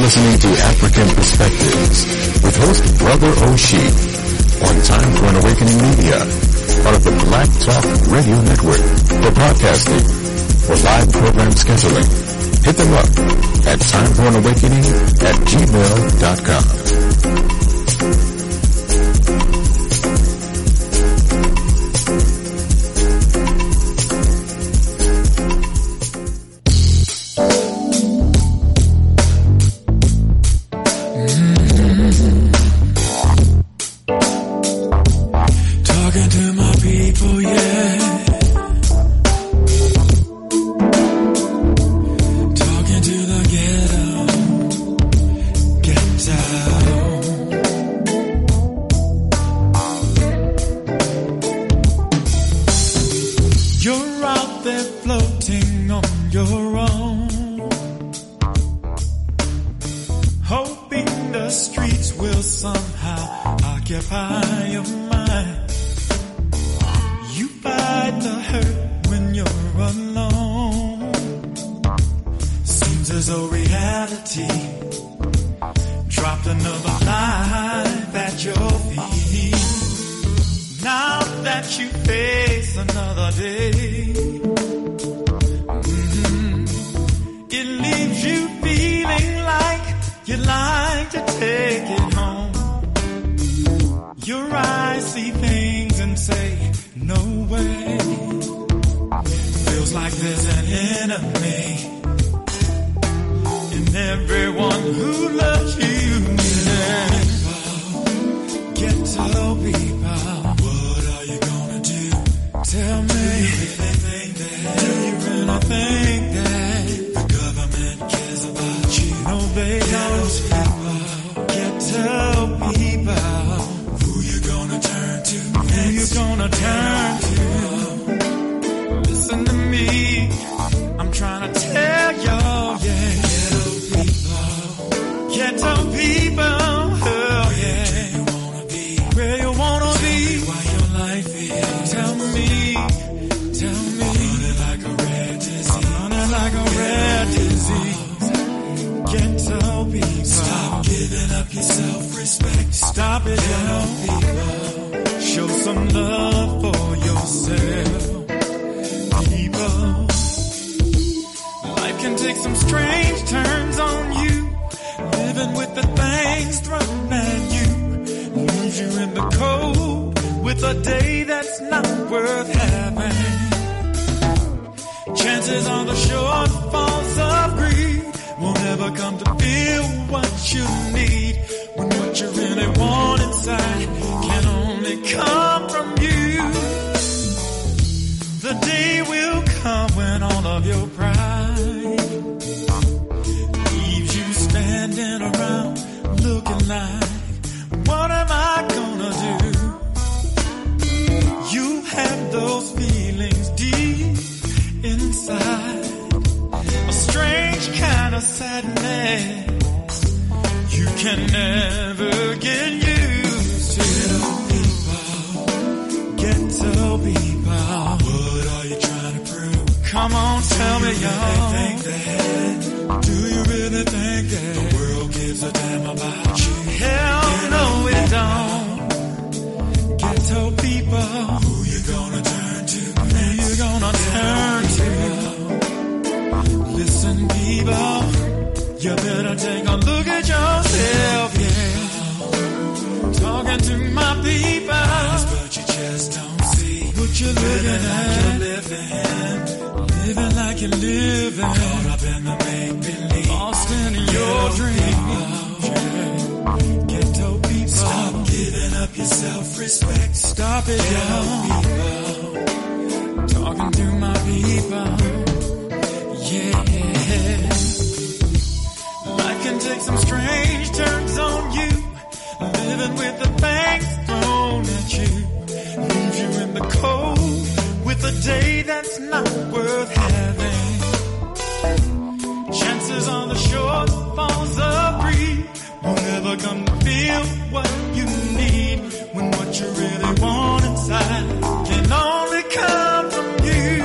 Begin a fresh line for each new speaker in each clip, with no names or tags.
listening to African Perspectives with host Brother Oshie on Time for an Awakening Media, part of the Black Talk Radio Network. For podcasting or live program scheduling, hit them up at timeforanawakening@gmail.com.
Can only come from you.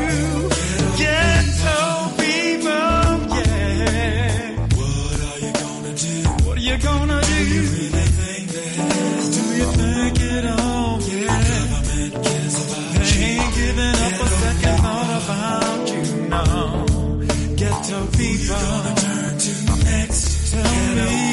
Ghetto people, yeah. What are you gonna do? gonna do? Do you really think that? Do you think it all? Yeah. Government cares about they ain't giving up a second thought about you, no. Ghetto people. You're gonna turn to next. Tell me,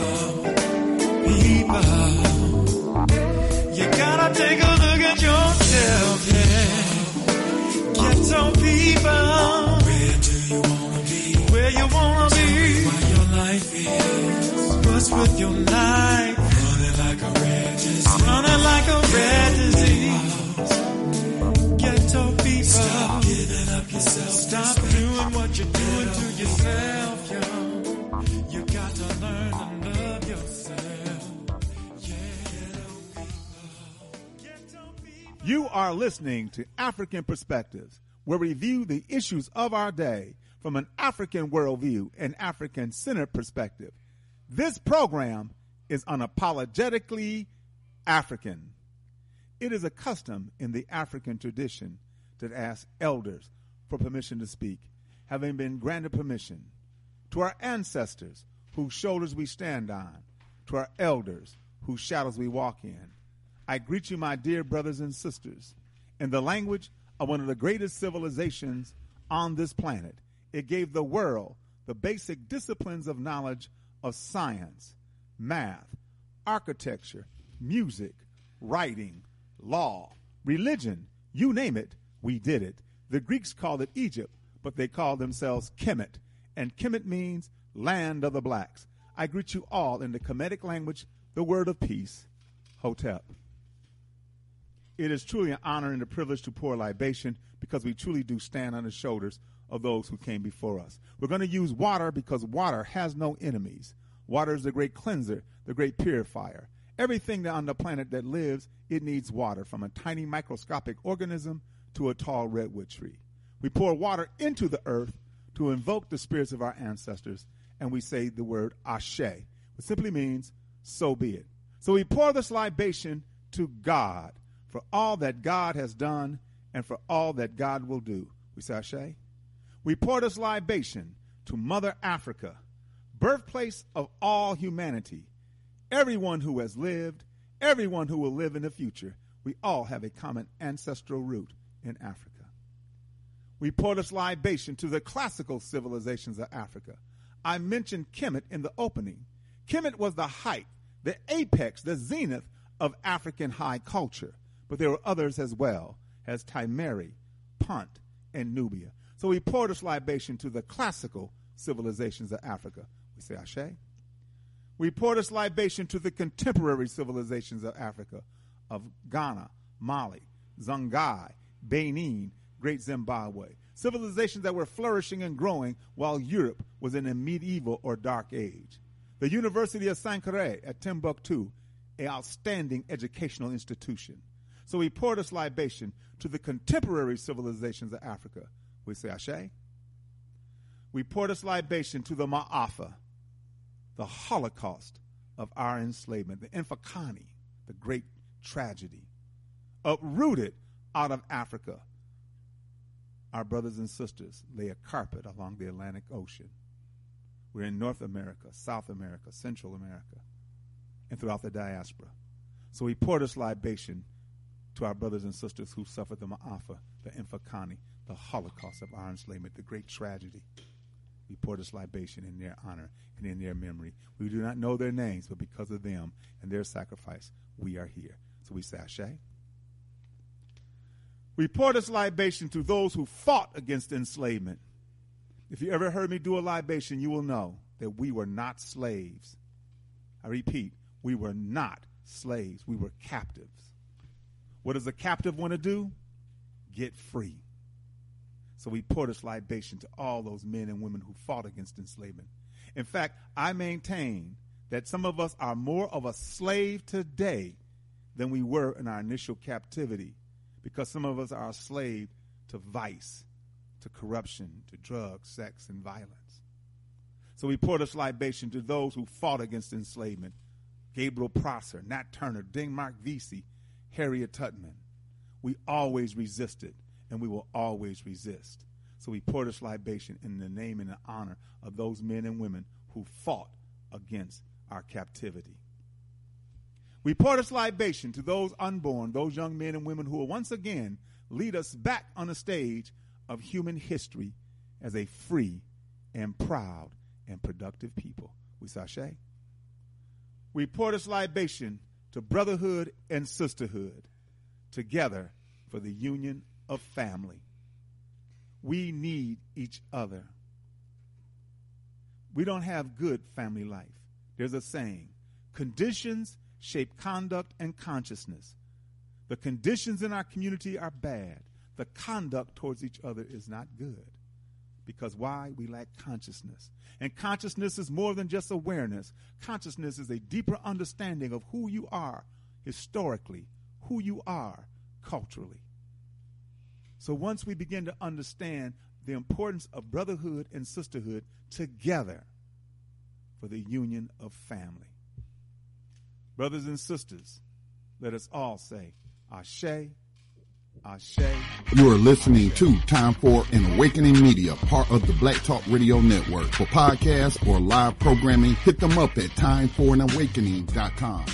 people, you gotta take a look at yourself, yeah. Ghetto people. Where do you wanna be? Where you wanna be? Why your life is. What's with your life? Running like a red disease. Running like a red disease. Ghetto people. Stop giving up yourself. Stop doing what you're doing to yourself, yo. You got to learn to love yourself. Yeah. Ghetto people.
You are listening to African Perspectives, where we view the issues of our day from an African worldview and African-centered perspective. This program is unapologetically African. It is a custom in the African tradition to ask elders for permission to speak, having been granted permission. To our ancestors, whose shoulders we stand on, to our elders, whose shadows we walk in, I greet you, my dear brothers and sisters, in the language of one of the greatest civilizations on this planet. It gave the world the basic disciplines of knowledge of science, math, architecture, music, writing, law, religion, you name it, we did it. The Greeks called it Egypt, but they called themselves Kemet, and Kemet means land of the blacks. I greet you all in the Kemetic language, the word of peace, Hotep. It is truly an honor and a privilege to pour libation because we truly do stand on the shoulders of those who came before us. We're going to use water because water has no enemies. Water is the great cleanser, the great purifier. Everything on the planet that lives, it needs water, from a tiny microscopic organism to a tall redwood tree. We pour water into the earth to invoke the spirits of our ancestors, and we say the word Ashe, which simply means, so be it. So we pour this libation to God for all that God has done and for all that God will do. We say Ashe. We pour this libation to Mother Africa, birthplace of all humanity. Everyone who has lived, everyone who will live in the future, we all have a common ancestral root in Africa. We pour this libation to the classical civilizations of Africa. I mentioned Kemet in the opening. Kemet was the height, the apex, the zenith of African high culture. But there were others as well, as Timeri, Punt, and Nubia. So we pour this libation to the classical civilizations of Africa. We say Ashe. We pour this libation to the contemporary civilizations of Africa, of Ghana, Mali, Songhai, Benin, Great Zimbabwe. Civilizations that were flourishing and growing while Europe was in a medieval or dark age. The University of Sankore at Timbuktu, an outstanding educational institution. So we pour this libation to the contemporary civilizations of Africa. We say Ashe. We pour this libation to the Ma'afa, the Holocaust of our enslavement, the Infakani, the great tragedy. Uprooted out of Africa, our brothers and sisters lay a carpet along the Atlantic Ocean. We're in North America, South America, Central America, and throughout the diaspora. So we pour this libation to our brothers and sisters who suffered the Ma'afa, the Infakani, the Holocaust of our enslavement, the great tragedy. We pour this libation in their honor and in their memory. We do not know their names, but because of them and their sacrifice, we are here. So we say Ashe. We pour this libation to those who fought against enslavement. If you ever heard me do a libation, you will know that we were not slaves. I repeat, we were not slaves. We were captives. What does a captive want to do? Get free. So we pour this libation to all those men and women who fought against enslavement. In fact, I maintain that some of us are more of a slave today than we were in our initial captivity, because some of us are a slave to vice, to corruption, to drugs, sex, and violence. So we pour this libation to those who fought against enslavement. Gabriel Prosser, Nat Turner, Denmark Vesey, Harriet Tubman. We always resisted, and we will always resist. So we pour this libation in the name and the honor of those men and women who fought against our captivity. We pour this libation to those unborn, those young men and women who will once again lead us back on the stage of human history as a free and proud and productive people. We sashay. We pour this libation to brotherhood and sisterhood, together for the union of family. We need each other. We don't have good family life. There's a saying, conditions shape conduct and consciousness. The conditions in our community are bad. The conduct towards each other is not good. Because why? We lack consciousness. And consciousness is more than just awareness. Consciousness is a deeper understanding of who you are historically, who you are culturally. So once we begin to understand the importance of brotherhood and sisterhood together for the union of family. Brothers and sisters, let us all say, Ashe, Ashe.
You are listening to Time for an Awakening Media, part of the Black Talk Radio Network. For podcasts or live programming, hit them up at timeforanawakening.com.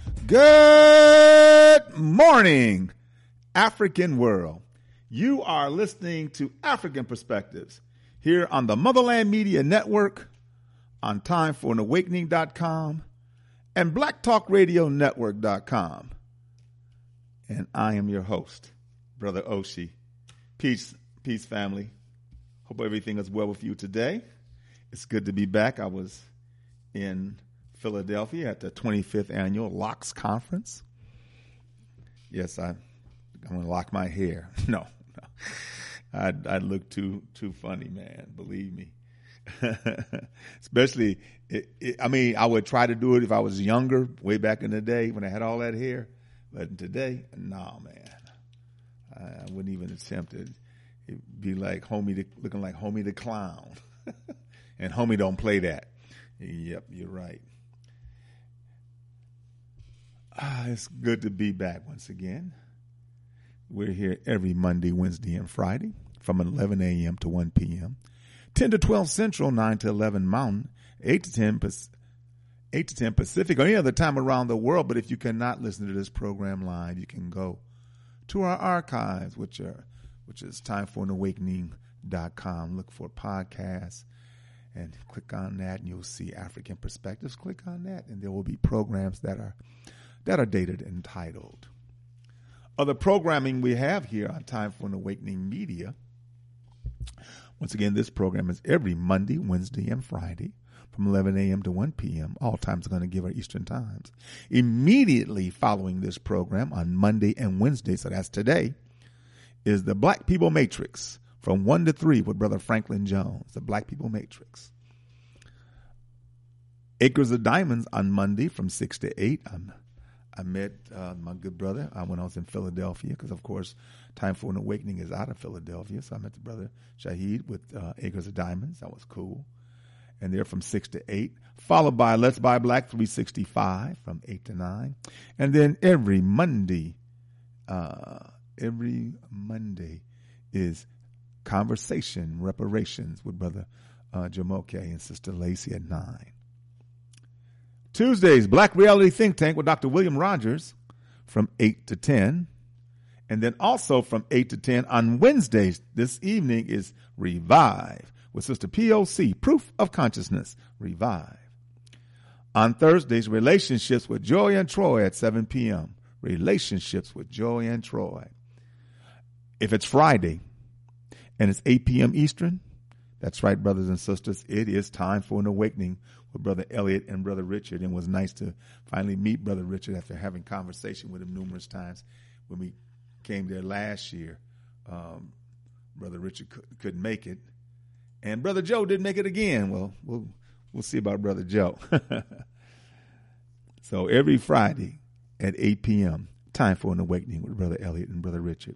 Good morning, African world. You are listening to African Perspectives here on the Motherland Media Network, on timeforanawakening.com, and blacktalkradionetwork.com. And I am your host, Brother Oshi. Peace, family. Hope everything is well with you today. It's good to be back. I was in Philadelphia at the 25th Annual Locks Conference. Yes, I'm going to lock my hair. No. I'd look too funny, man. Believe me. Especially, I would try to do it if I was younger, way back in the day when I had all that hair. But today, nah, man. I wouldn't even attempt it. It'd be like looking like Homie the Clown. And Homie don't play that. Yep, you're right. It's good to be back once again. We're here every Monday, Wednesday, and Friday from 11 a.m. to 1 p.m., 10 to 12 Central, 9 to 11 Mountain, 8 to 10 Pacific, or any other time around the world. But if you cannot listen to this program live, you can go to our archives, which is timeforanawakening.com. Look for podcasts and click on that, and you'll see African Perspectives. Click on that, and there will be programs that are dated and titled. Other programming we have here on Time for an Awakening Media. Once again, this program is every Monday, Wednesday, and Friday from 11 a.m. to 1 p.m. All times are going to give our Eastern times. Immediately following this program on Monday and Wednesday, so that's today, is the Black People Matrix from 1 to 3 with Brother Franklin Jones, the Black People Matrix. Acres of Diamonds on Monday from 6 to 8. I met my good brother when I was in Philadelphia, because, of course, Time for an Awakening is out of Philadelphia. So I met the brother Shahid with Acres of Diamonds. That was cool. And they're from 6 to 8, followed by Let's Buy Black 365 from 8 to 9. And then every Monday is Conversation Reparations with Brother Jamoke and Sister Lacey at 9. Tuesdays, Black Reality Think Tank with Dr. William Rogers from 8 to 10. And then also from 8 to 10 on Wednesdays this evening is Revive with Sister POC, Proof of Consciousness, Revive. On Thursdays, Relationships with Joy and Troy at 7 p.m. Relationships with Joy and Troy. If it's Friday and it's 8 p.m. Eastern, that's right, brothers and sisters, it is Time for an Awakening with Brother Elliot and Brother Richard. And it was nice to finally meet Brother Richard after having conversation with him numerous times. When we came there last year, Brother Richard couldn't make it. And Brother Joe didn't make it again. Well, we'll see about Brother Joe. So every Friday at 8 p.m., Time for an Awakening with Brother Elliot and Brother Richard.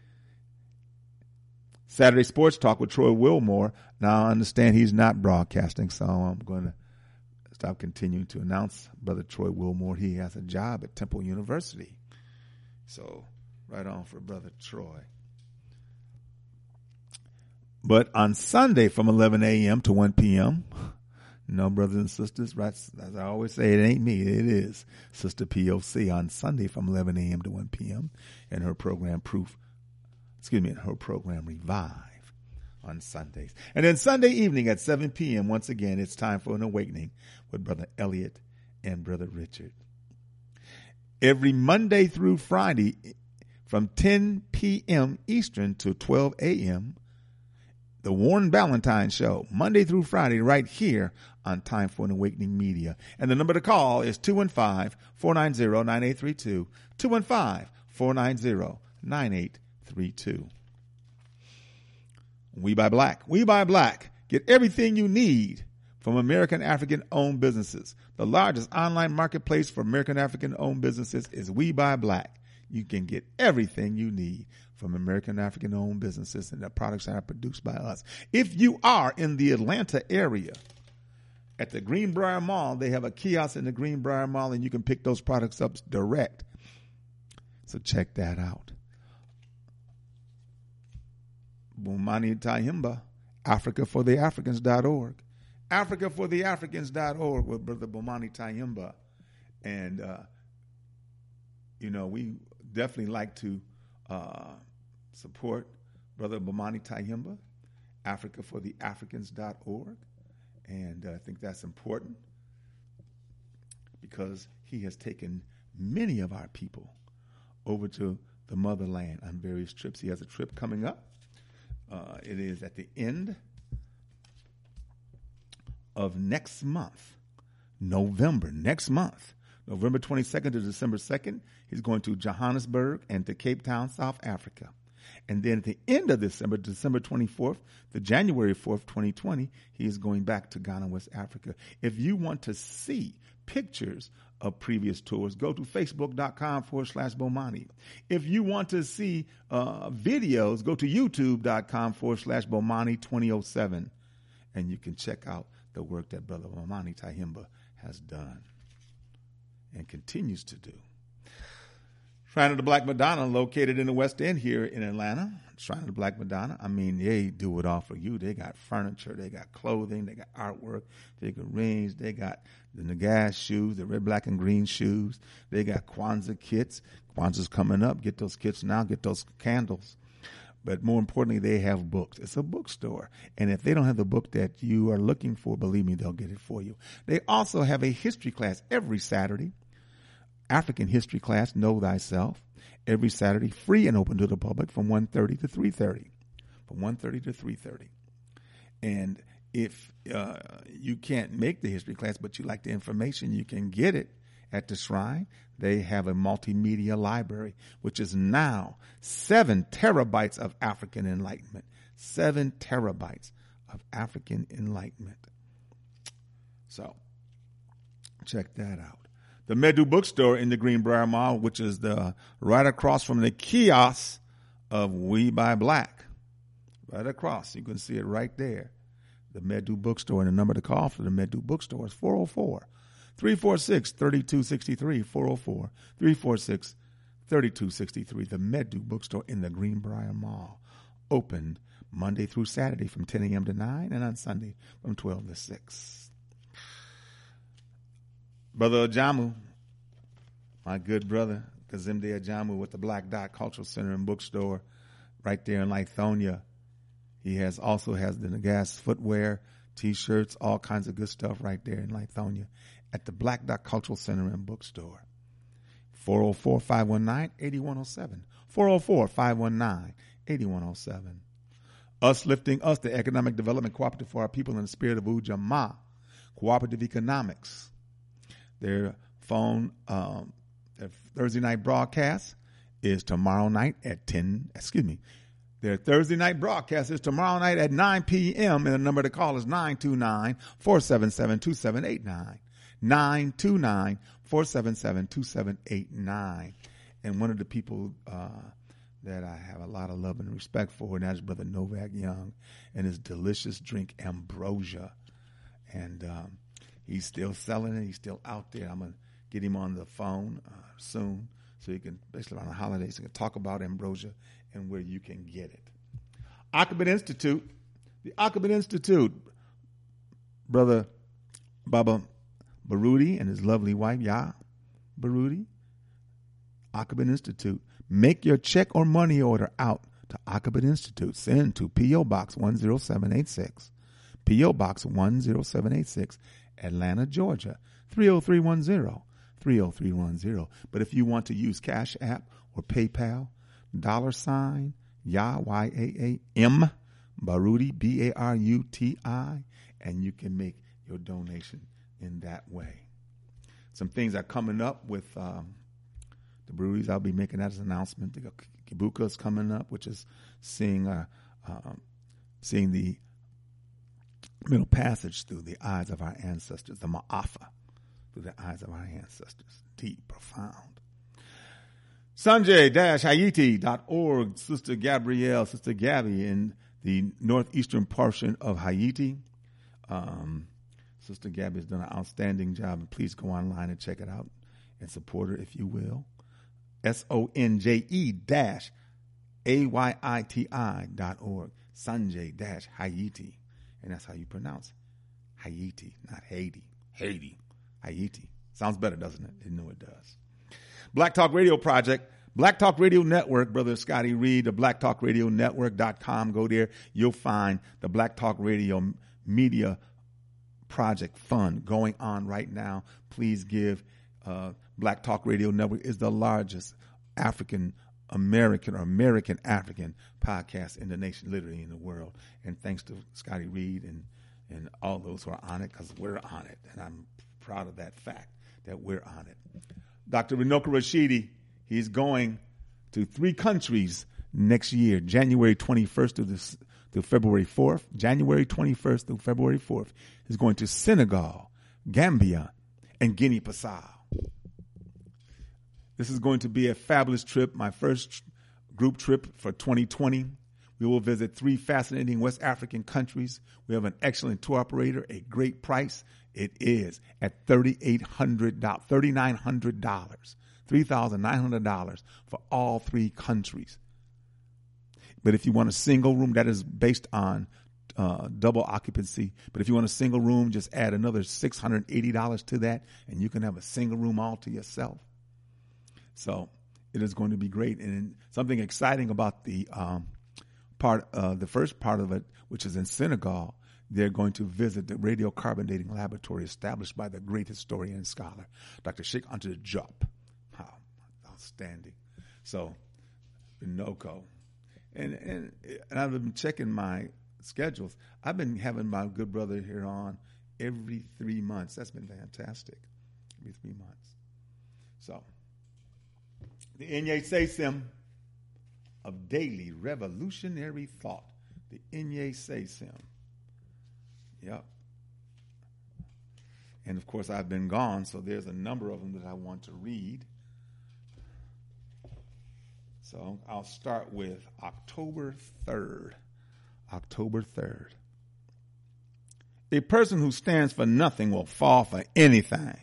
Saturday Sports Talk with Troy Wilmore. Now I understand he's not broadcasting, so I'm going to stop continuing to announce Brother Troy Wilmore. He has a job at Temple University. So right on for Brother Troy. But on Sunday from 11 a.m. to 1 p.m., No, brothers and sisters, right? As I always say, it ain't me. It is Sister POC on Sunday from 11 a.m. to 1 p.m. and her program her program Revive on Sundays. And then Sunday evening at 7 p.m., once again, it's time for an awakening with Brother Elliot and Brother Richard. Every Monday through Friday from 10 p.m. Eastern to 12 a.m., the Warren Ballantyne Show, Monday through Friday, right here on Time for an Awakening Media. And the number to call is 215-490-9832, 215-490-9832. We Buy Black. We Buy Black. Get everything you need from American African-owned businesses. The largest online marketplace for American African-owned businesses is We Buy Black. You can get everything you need from American African-owned businesses and the products that are produced by us. If you are in the Atlanta area, at the Greenbrier Mall, they have a kiosk in the Greenbrier Mall, and you can pick those products up direct. So check that out. Bomani Tyehimba, AfricaForTheAfricans.org. AfricaForTheAfricans.org with Brother Bomani Tyehimba. And, we definitely like to support Brother Bomani Tyehimba, AfricaForTheAfricans.org. And I think that's important because he has taken many of our people over to the motherland on various trips. He has a trip coming up. It is at the end of next month, November 22nd to December 2nd. He's going to Johannesburg and to Cape Town, South Africa. And then at the end of December 24th to January 4th, 2020, he is going back to Ghana, West Africa. If you want to see pictures of previous tours, go to facebook.com/Bomani. If you want to see videos, go to youtube.com/Bomani2007. And you can check out the work that Brother Bomani Tyehimba has done and continues to do. Shrine of the Black Madonna, located in the West End here in Atlanta. Shrine of the Black Madonna, they do it all for you. They got furniture, they got clothing, they got artwork, they got rings, they got the Nagash shoes, the red, black, and green shoes. They got Kwanzaa kits. Kwanzaa's coming up. Get those kits now. Get those candles. But more importantly, they have books. It's a bookstore. And if they don't have the book that you are looking for, believe me, they'll get it for you. They also have a history class every Saturday. African history class, Know Thyself, every Saturday, free and open to the public from 1:30 to 3:30. From 1:30 to 3:30. And if you can't make the history class, but you like the information, you can get it at the Shrine. They have a multimedia library, which is now 7 terabytes of African enlightenment. 7 terabytes of African enlightenment. So, check that out. The Medu Bookstore in the Greenbrier Mall, which is right across from the kiosk of We Buy Black. Right across. You can see it right there. The Medu Bookstore. And the number to call for the Medu Bookstore is 404-346-3263. 404-346-3263. The Medu Bookstore in the Greenbrier Mall. Open Monday through Saturday from 10 a.m. to 9 and on Sunday from 12 to 6. Brother Ajamu, my good brother, Kazimde Ajamu with the Black Dot Cultural Center and Bookstore right there in Lithonia. He also has the Nagas footwear, T-shirts, all kinds of good stuff right there in Lithonia at the Black Dot Cultural Center and Bookstore. 404-519-8107. 404-519-8107. Us Lifting Us, the Economic Development Cooperative for our people in the spirit of Ujamaa. Cooperative Economics. Their their Thursday night broadcast is tomorrow night at 10, Their Thursday night broadcast is tomorrow night at 9 p.m. and the number to call is 929-477-2789. 929-477-2789. And one of the people that I have a lot of love and respect for, and that's Brother Novak Young and his delicious drink, Ambrosia. And he's still selling it. He's still out there. I'm going to get him on the phone soon so he can, especially around the holidays, he can talk about Ambrosia and where you can get it. Akabit Institute. The Akabit Institute. Brother Baba Baruti and his lovely wife, Yah Baruti, Aqaba Institute. Make your check or money order out to Aqaba Institute. Send to P.O. Box 10786. P.O. Box 10786, Atlanta, Georgia, 30310. 30310. But if you want to use Cash App or PayPal, $ Yah, Y-A-A-M, Baruti, B-A-R-U-T-I, and you can make your donation in that way. Some things are coming up with the Barutis. I'll be making that as an announcement. The Kibuka is coming up, which is seeing the middle passage through the eyes of our ancestors, the Ma'afa, through the eyes of our ancestors. Deep, profound. Sanjay-Haiti.org, Sister Gabrielle, Sister Gabby in the northeastern portion of Haiti. Sister Gabby has done an outstanding job, and please go online and check it out and support her if you will. SONJE-AYITI.org, Sanjay-Haiti. And that's how you pronounce Haiti, not Haiti. Haiti. Sounds better, doesn't it? You know it does. Black Talk Radio Project, Black Talk Radio Network, Brother Scotty Reed, the blacktalkradionetwork.com. Go there. You'll find the Black Talk Radio Media Project Fund going on right now. Please give. Black Talk Radio Network is the largest African American podcast in the nation, literally in the world. And thanks to Scotty Reed and all those who are on it, because we're on it. And I'm proud of that fact that we're on it. Dr. Runoko Rashidi, he's going to 3 countries next year, January 21st through February 4th. January 21st through February 4th. He's going to Senegal, Gambia, and Guinea-Bissau. This is going to be a fabulous trip, my first group trip for 2020. We will visit 3 fascinating West African countries. We have an excellent tour operator, a great price. It is at $3,900 for all 3 countries. But if you want a single room, that is based on double occupancy. But if you want a single room, just add another $680 to that, and you can have a single room all to yourself. So it is going to be great. And something exciting about the first part of it, which is in Senegal, they're going to visit the radiocarbonating laboratory established by the great historian and scholar, Dr. Sheikh Anta Diop. How outstanding. So, Runoko. And I've been checking my schedules. I've been having my good brother here on every 3 months. That's been fantastic. Every 3 months. So, the Inye Seisim of daily revolutionary thought. The Inye Seisim. Yep. And of course, I've been gone, so there's a number of them that I want to read. So I'll start with October 3rd. October 3rd. A person who stands for nothing will fall for anything.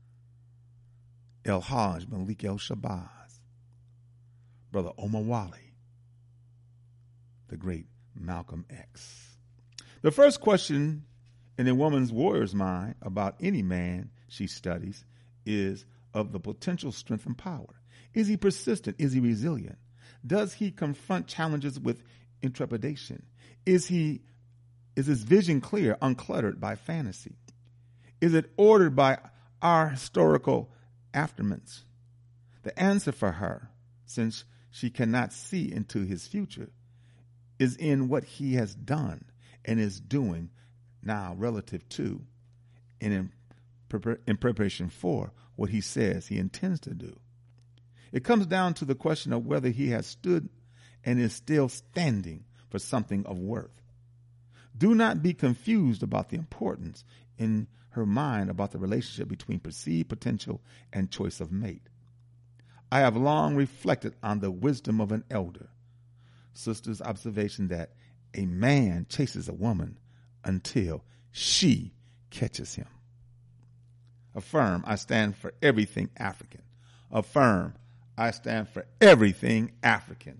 El Hajj Malik El Shabazz. Brother Omar Wali. The great Malcolm X. The first question in a woman's warrior's mind about any man she studies is of the potential strength and power. Is he persistent? Is he resilient? Does he confront challenges with intrepidation? Is his vision clear, uncluttered by fantasy? Is it ordered by our historical aftermaths? The answer for her, since she cannot see into his future, is in what he has done and is doing now relative to and in preparation for what he says he intends to do. It comes down to the question of whether he has stood and is still standing for something of worth. Do not be confused about the importance in her mind about the relationship between perceived potential and choice of mate. I have long reflected on the wisdom of an elder sister's observation that a man chases a woman until she catches him. Affirm, I stand for everything African. Affirm, I stand for everything African.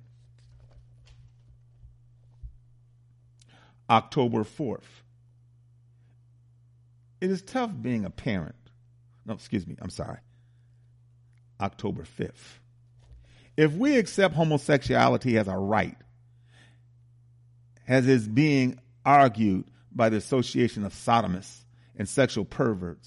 October 4th. It is tough being a parent. No, excuse me. I'm sorry. October 5th. If we accept homosexuality as a right, as is being argued by the Association of Sodomists and Sexual Perverts,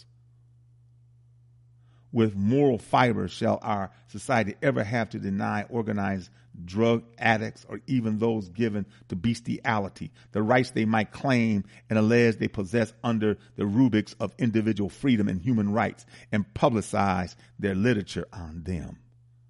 with moral fiber shall our society ever have to deny organized drug addicts or even those given to bestiality the rights they might claim and allege they possess under the rubrics of individual freedom and human rights, and publicize their literature on them.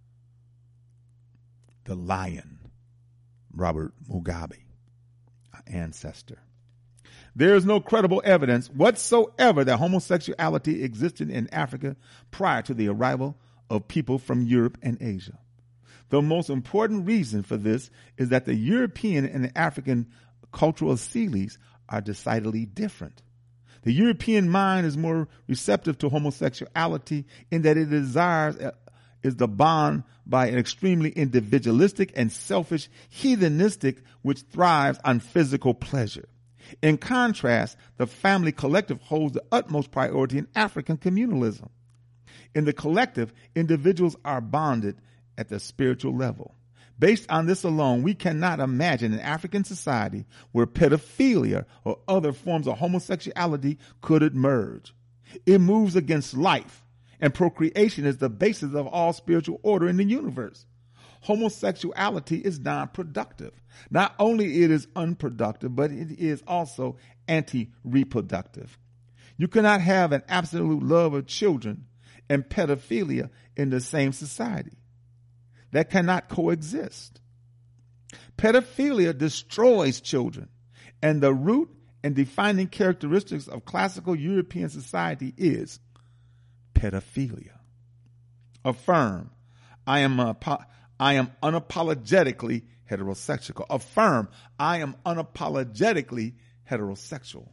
The lion, Robert Mugabe, our ancestor. There is no credible evidence whatsoever that homosexuality existed in Africa prior to the arrival of people from Europe and Asia. The most important reason for this is that the European and the African cultural assemblies are decidedly different. The European mind is more receptive to homosexuality in that it desires is the bond by an extremely individualistic and selfish heathenistic which thrives on physical pleasure. In contrast, the family collective holds the utmost priority in African communalism. In the collective, individuals are bonded at the spiritual level. Based on this alone, we cannot imagine an African society where pedophilia or other forms of homosexuality could emerge. It moves against life, and procreation is the basis of all spiritual order in the universe. Homosexuality is non-productive. Not only it is unproductive, but it is also anti-reproductive. You cannot have an absolute love of children and pedophilia in the same society. That cannot coexist. Pedophilia destroys children, and the root and defining characteristics of classical European society is pedophilia. Affirm, I am unapologetically heterosexual. Affirm, I am unapologetically heterosexual.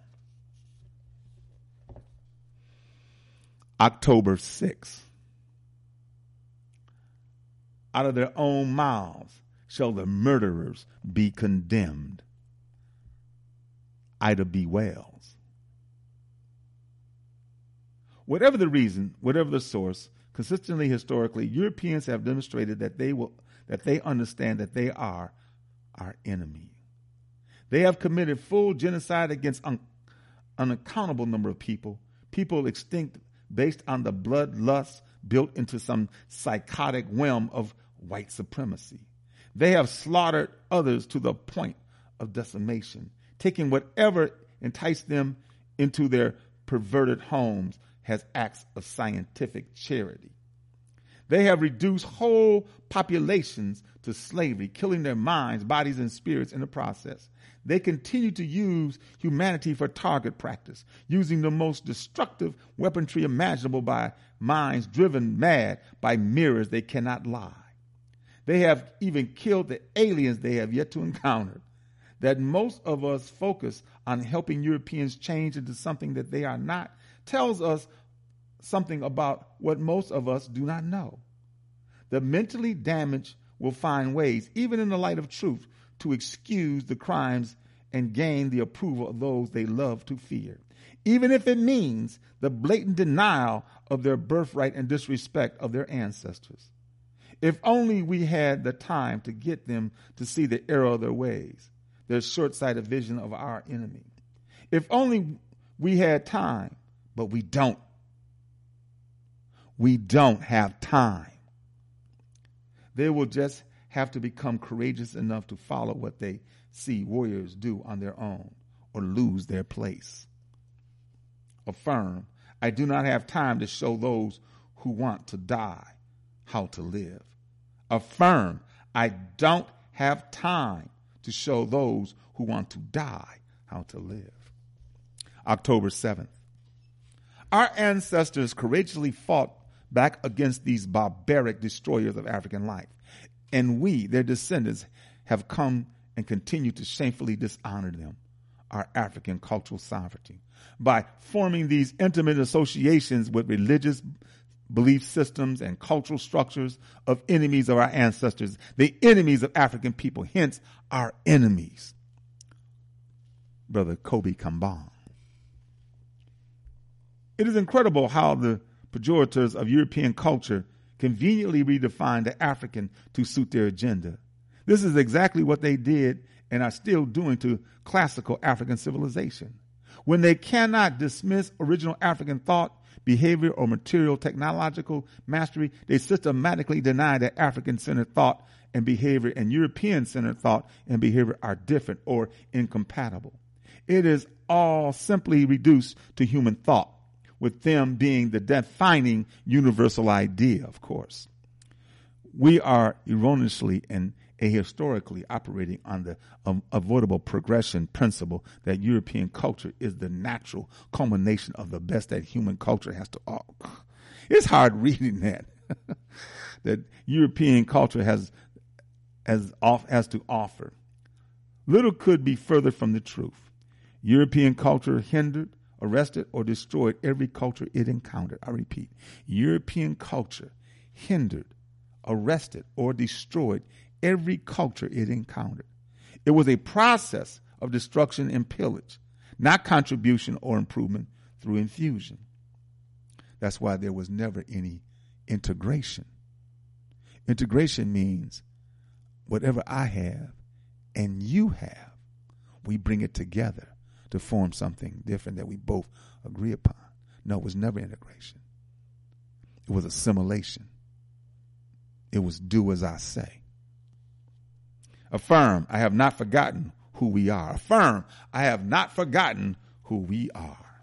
October 6th. Out of their own mouths shall the murderers be condemned. Ida B. Wells. Whatever the reason, whatever the source, consistently, historically, Europeans have demonstrated that they understand that they are our enemy. They have committed full genocide against an unaccountable number of people extinct based on the bloodlust built into some psychotic whim of white supremacy. They have slaughtered others to the point of decimation, taking whatever enticed them into their perverted homes as acts of scientific charity. They have reduced whole populations to slavery, killing their minds, bodies, and spirits in the process. They continue to use humanity for target practice, using the most destructive weaponry imaginable by minds driven mad by mirrors they cannot lie. They have even killed the aliens they have yet to encounter. That most of us focus on helping Europeans change into something that they are not tells us something about what most of us do not know. The mentally damaged will find ways, even in the light of truth, to excuse the crimes and gain the approval of those they love to fear, even if it means the blatant denial of their birthright and disrespect of their ancestors. If only we had the time to get them to see the error of their ways, their short-sighted vision of our enemy. If only we had time, but we don't. We don't have time. They will just have to become courageous enough to follow what they see warriors do on their own or lose their place. Affirm, I do not have time to show those who want to die how to live. Affirm, I don't have time to show those who want to die how to live. October 7th. Our ancestors courageously fought back against these barbaric destroyers of African life. And we, their descendants, have come and continue to shamefully dishonor them, our African cultural sovereignty, by forming these intimate associations with religious belief systems and cultural structures of enemies of our ancestors, the enemies of African people, hence our enemies. Brother Kobe Kambon. It is incredible how the pejorators of European culture conveniently redefine the African to suit their agenda. This is exactly what they did and are still doing to classical African civilization. When they cannot dismiss original African thought, behavior, or material technological mastery, they systematically deny that African-centered thought and behavior and European-centered thought and behavior are different or incompatible. It is all simply reduced to human thought, with them being the defining universal idea, of course. We are erroneously and ahistorically operating on the avoidable progression principle that European culture is the natural culmination of the best that human culture has to offer. It's hard reading that, that European culture has to offer. Little could be further from the truth. European culture hindered, arrested, or destroyed every culture it encountered. I repeat, European culture hindered, arrested, or destroyed every culture it encountered. It was a process of destruction and pillage, not contribution or improvement through infusion. That's why there was never any integration. Integration means whatever I have and you have, we bring it together to form something different that we both agree upon. No, it was never integration. It was assimilation. It was do as I say. Affirm, I have not forgotten who we are. Affirm, I have not forgotten who we are.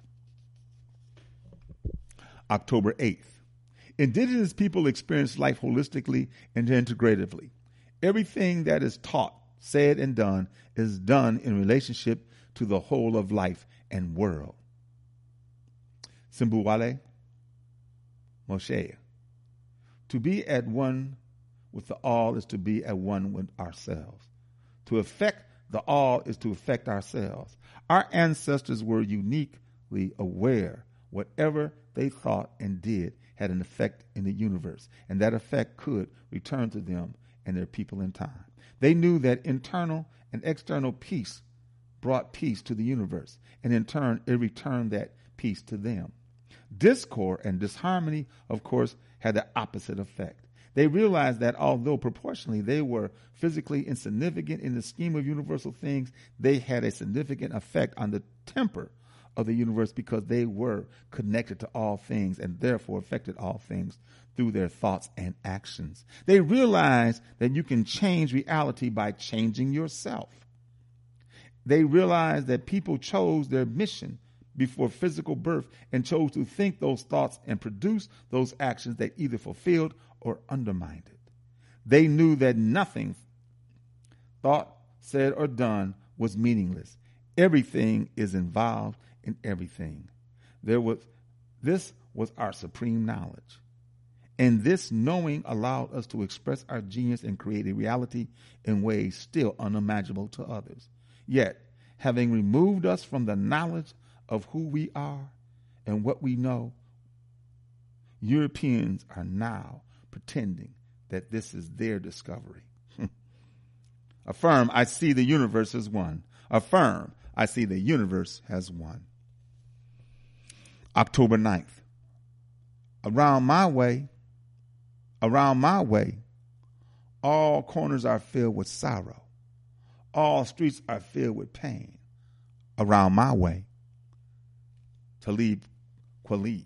October 8th. Indigenous people experience life holistically and integratively. Everything that is taught, said, and done is done in relationship to the whole of life and world. Simbuwale Moshe. To be at one with the all is to be at one with ourselves. To affect the all is to affect ourselves. Our ancestors were uniquely aware whatever they thought and did had an effect in the universe, and that effect could return to them and their people in time. They knew that internal and external peace brought peace to the universe, and in turn it returned that peace to them. Discord and disharmony, of course, had the opposite effect. They realized that although proportionally they were physically insignificant in the scheme of universal things, they had a significant effect on the temper of the universe because they were connected to all things and therefore affected all things through their thoughts and actions. They realized that you can change reality by changing yourself. They realized that people chose their mission before physical birth and chose to think those thoughts and produce those actions that either fulfilled or undermined it. They knew that nothing thought, said, or done was meaningless. Everything is involved in everything. This was our supreme knowledge. And this knowing allowed us to express our genius and create a reality in ways still unimaginable to others. Yet, having removed us from the knowledge of who we are and what we know, Europeans are now pretending that this is their discovery. Affirm, I see the universe as one. Affirm, I see the universe as one. October 9th. Around my way, all corners are filled with sorrow. All streets are filled with pain. Around my way. Talib Kweli.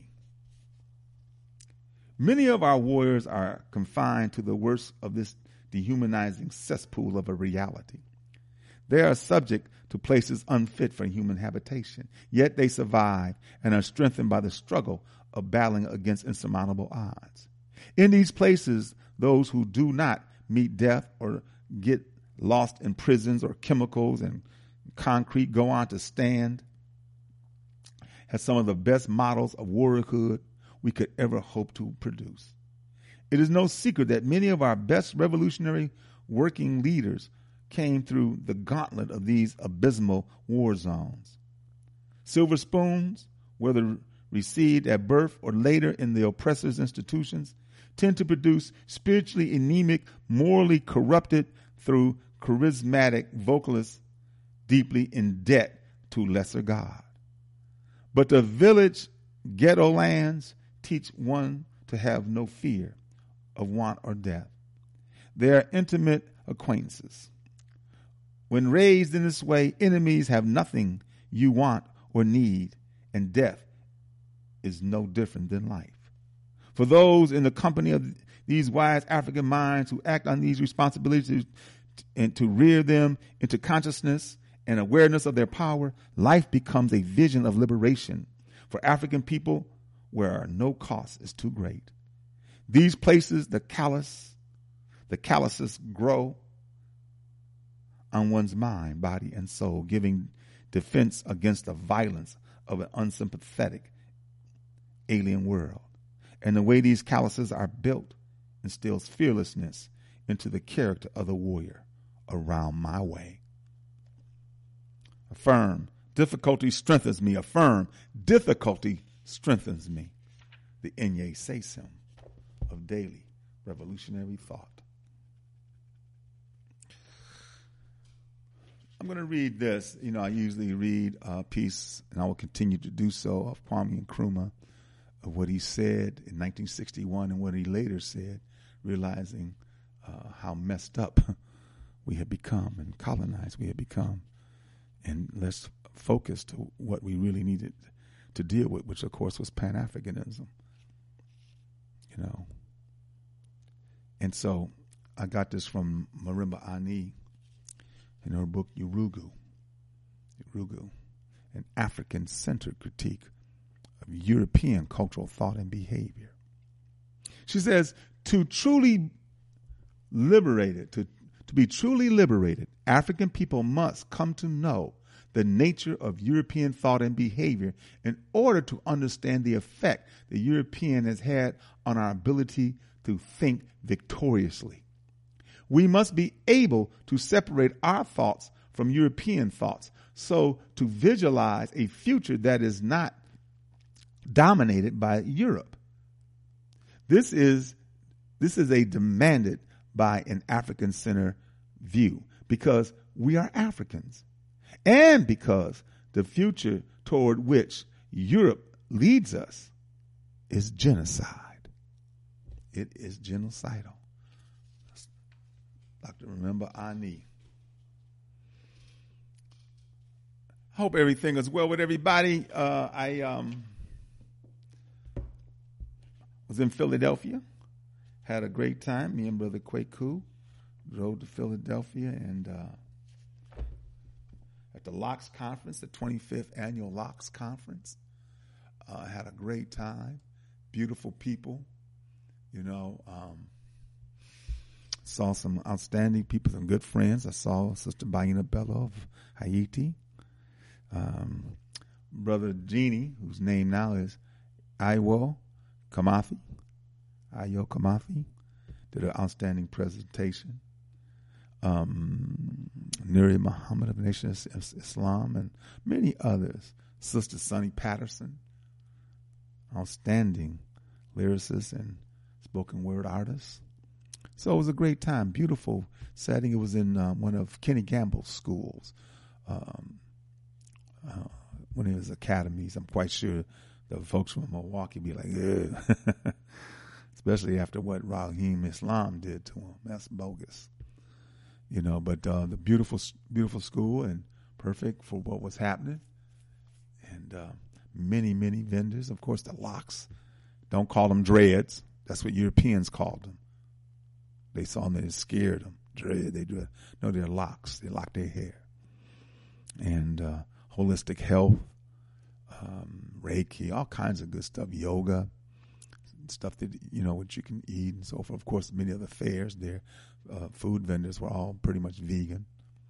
Many of our warriors are confined to the worst of this dehumanizing cesspool of a reality. They are subject to places unfit for human habitation, yet they survive and are strengthened by the struggle of battling against insurmountable odds. In these places, those who do not meet death or get lost in prisons or chemicals and concrete go on to stand as some of the best models of warriorhood we could ever hope to produce. It is no secret that many of our best revolutionary working leaders came through the gauntlet of these abysmal war zones. Silver spoons, whether received at birth or later in the oppressor's institutions, tend to produce spiritually anemic, morally corrupted through charismatic vocalists deeply in debt to lesser God. But the village ghetto lands teach one to have no fear of want or death. They are intimate acquaintances. When raised in this way, enemies have nothing you want or need, and death is no different than life. For those in the company of these wise African minds who act on these responsibilities and to rear them into consciousness and awareness of their power, life becomes a vision of liberation for African people where no cost is too great. These places, the calluses grow on one's mind, body, and soul, giving defense against the violence of an unsympathetic alien world. And the way these calluses are built instills fearlessness into the character of the warrior around my way. Affirm, difficulty strengthens me. Affirm, difficulty strengthens me. The Inye Sesim of daily revolutionary thought. I'm going to read this. You know, I usually read a piece, and I will continue to do so, of Kwame Nkrumah, of what he said in 1961 and what he later said, realizing how messed up we had become and colonized we had become, and less focused to what we really needed to deal with, which of course was Pan-Africanism. You know. And so I got this from Marimba Ani in her book Urugu, an African-centered critique of European cultural thought and behavior. She says, to be truly liberated, African people must come to know the nature of European thought and behavior in order to understand the effect the European has had on our ability to think victoriously. We must be able to separate our thoughts from European thoughts, so to visualize a future that is not dominated by Europe. This is a demanded by an African-centered view, because we are Africans, and because the future toward which Europe leads us is genocide. It is genocidal. Dr. Marimba Ani. Hope everything is well with everybody. I was in Philadelphia, had a great time. Me and Brother Kwaku drove to Philadelphia, and at the Locks Conference, the 25th Annual Locks Conference, had a great time. Beautiful people, you know. Saw some outstanding people, some good friends. I saw Sister Baina Bello of Haiti. Brother Genie, whose name now is Ayo Kamathi, did an outstanding presentation. Nuri Muhammad of the Nation of Islam and many others. Sister Sonny Patterson, outstanding lyricist and spoken word artist. So it was a great time, beautiful setting. It was in one of Kenny Gamble's schools, one of his academies. I'm quite sure the folks from Milwaukee be like, ugh. Especially after what Raheem Islam did to him. That's bogus. You know, but the beautiful school and perfect for what was happening. And many, many vendors. Of course, the locks. Don't call them dreads. That's what Europeans called them. They saw them, they scared them. Dread, they do. No, they're locks. They lock their hair. And holistic health, Reiki, all kinds of good stuff. Yoga, stuff that, you know, what you can eat and so forth. Of course, many other fairs there. Food vendors were all pretty much vegan.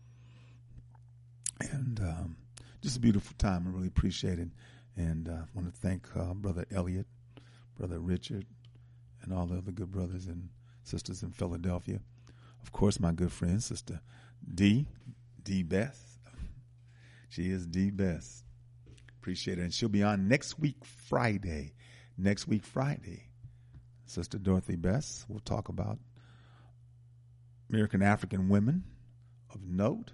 And just a beautiful time. I really appreciate it. And I want to thank Brother Elliot, Brother Richard, and all the other good brothers and sisters in Philadelphia. Of course, my good friend, Sister D Beth. She is D Beth. Appreciate it. And she'll be on next week, Friday. Sister Dorothy Bess will talk about American African women of note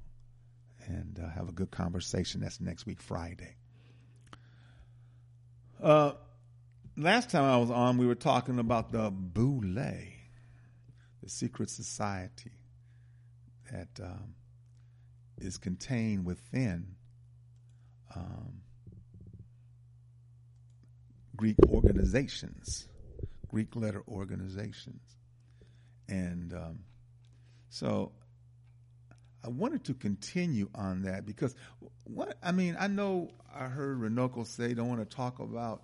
and have a good conversation. That's next week, Friday. Last time I was on, we were talking about the Boule, the secret society that is contained within Greek organizations, Greek letter organizations. And so I wanted to continue on that because I know I heard Renoko say don't want to talk about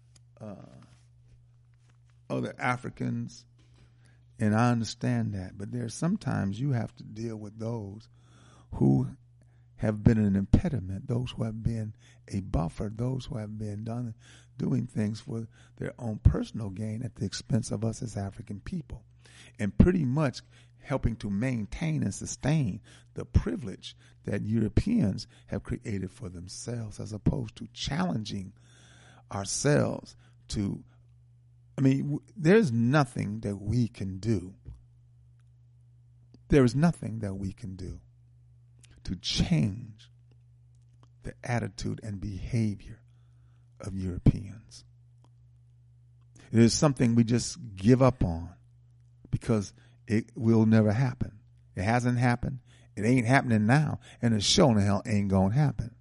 other Africans, and I understand that, but there's sometimes you have to deal with those who have been an impediment, those who have been a buffer, those who have been doing things for their own personal gain at the expense of us as African people, and pretty much helping to maintain and sustain the privilege that Europeans have created for themselves, as opposed to challenging ourselves to, there's nothing that we can do. There is nothing that we can do to change the attitude and behavior of Europeans. It is something we just give up on because it will never happen. It hasn't happened. It ain't happening now, and it sure the hell ain't gonna happen.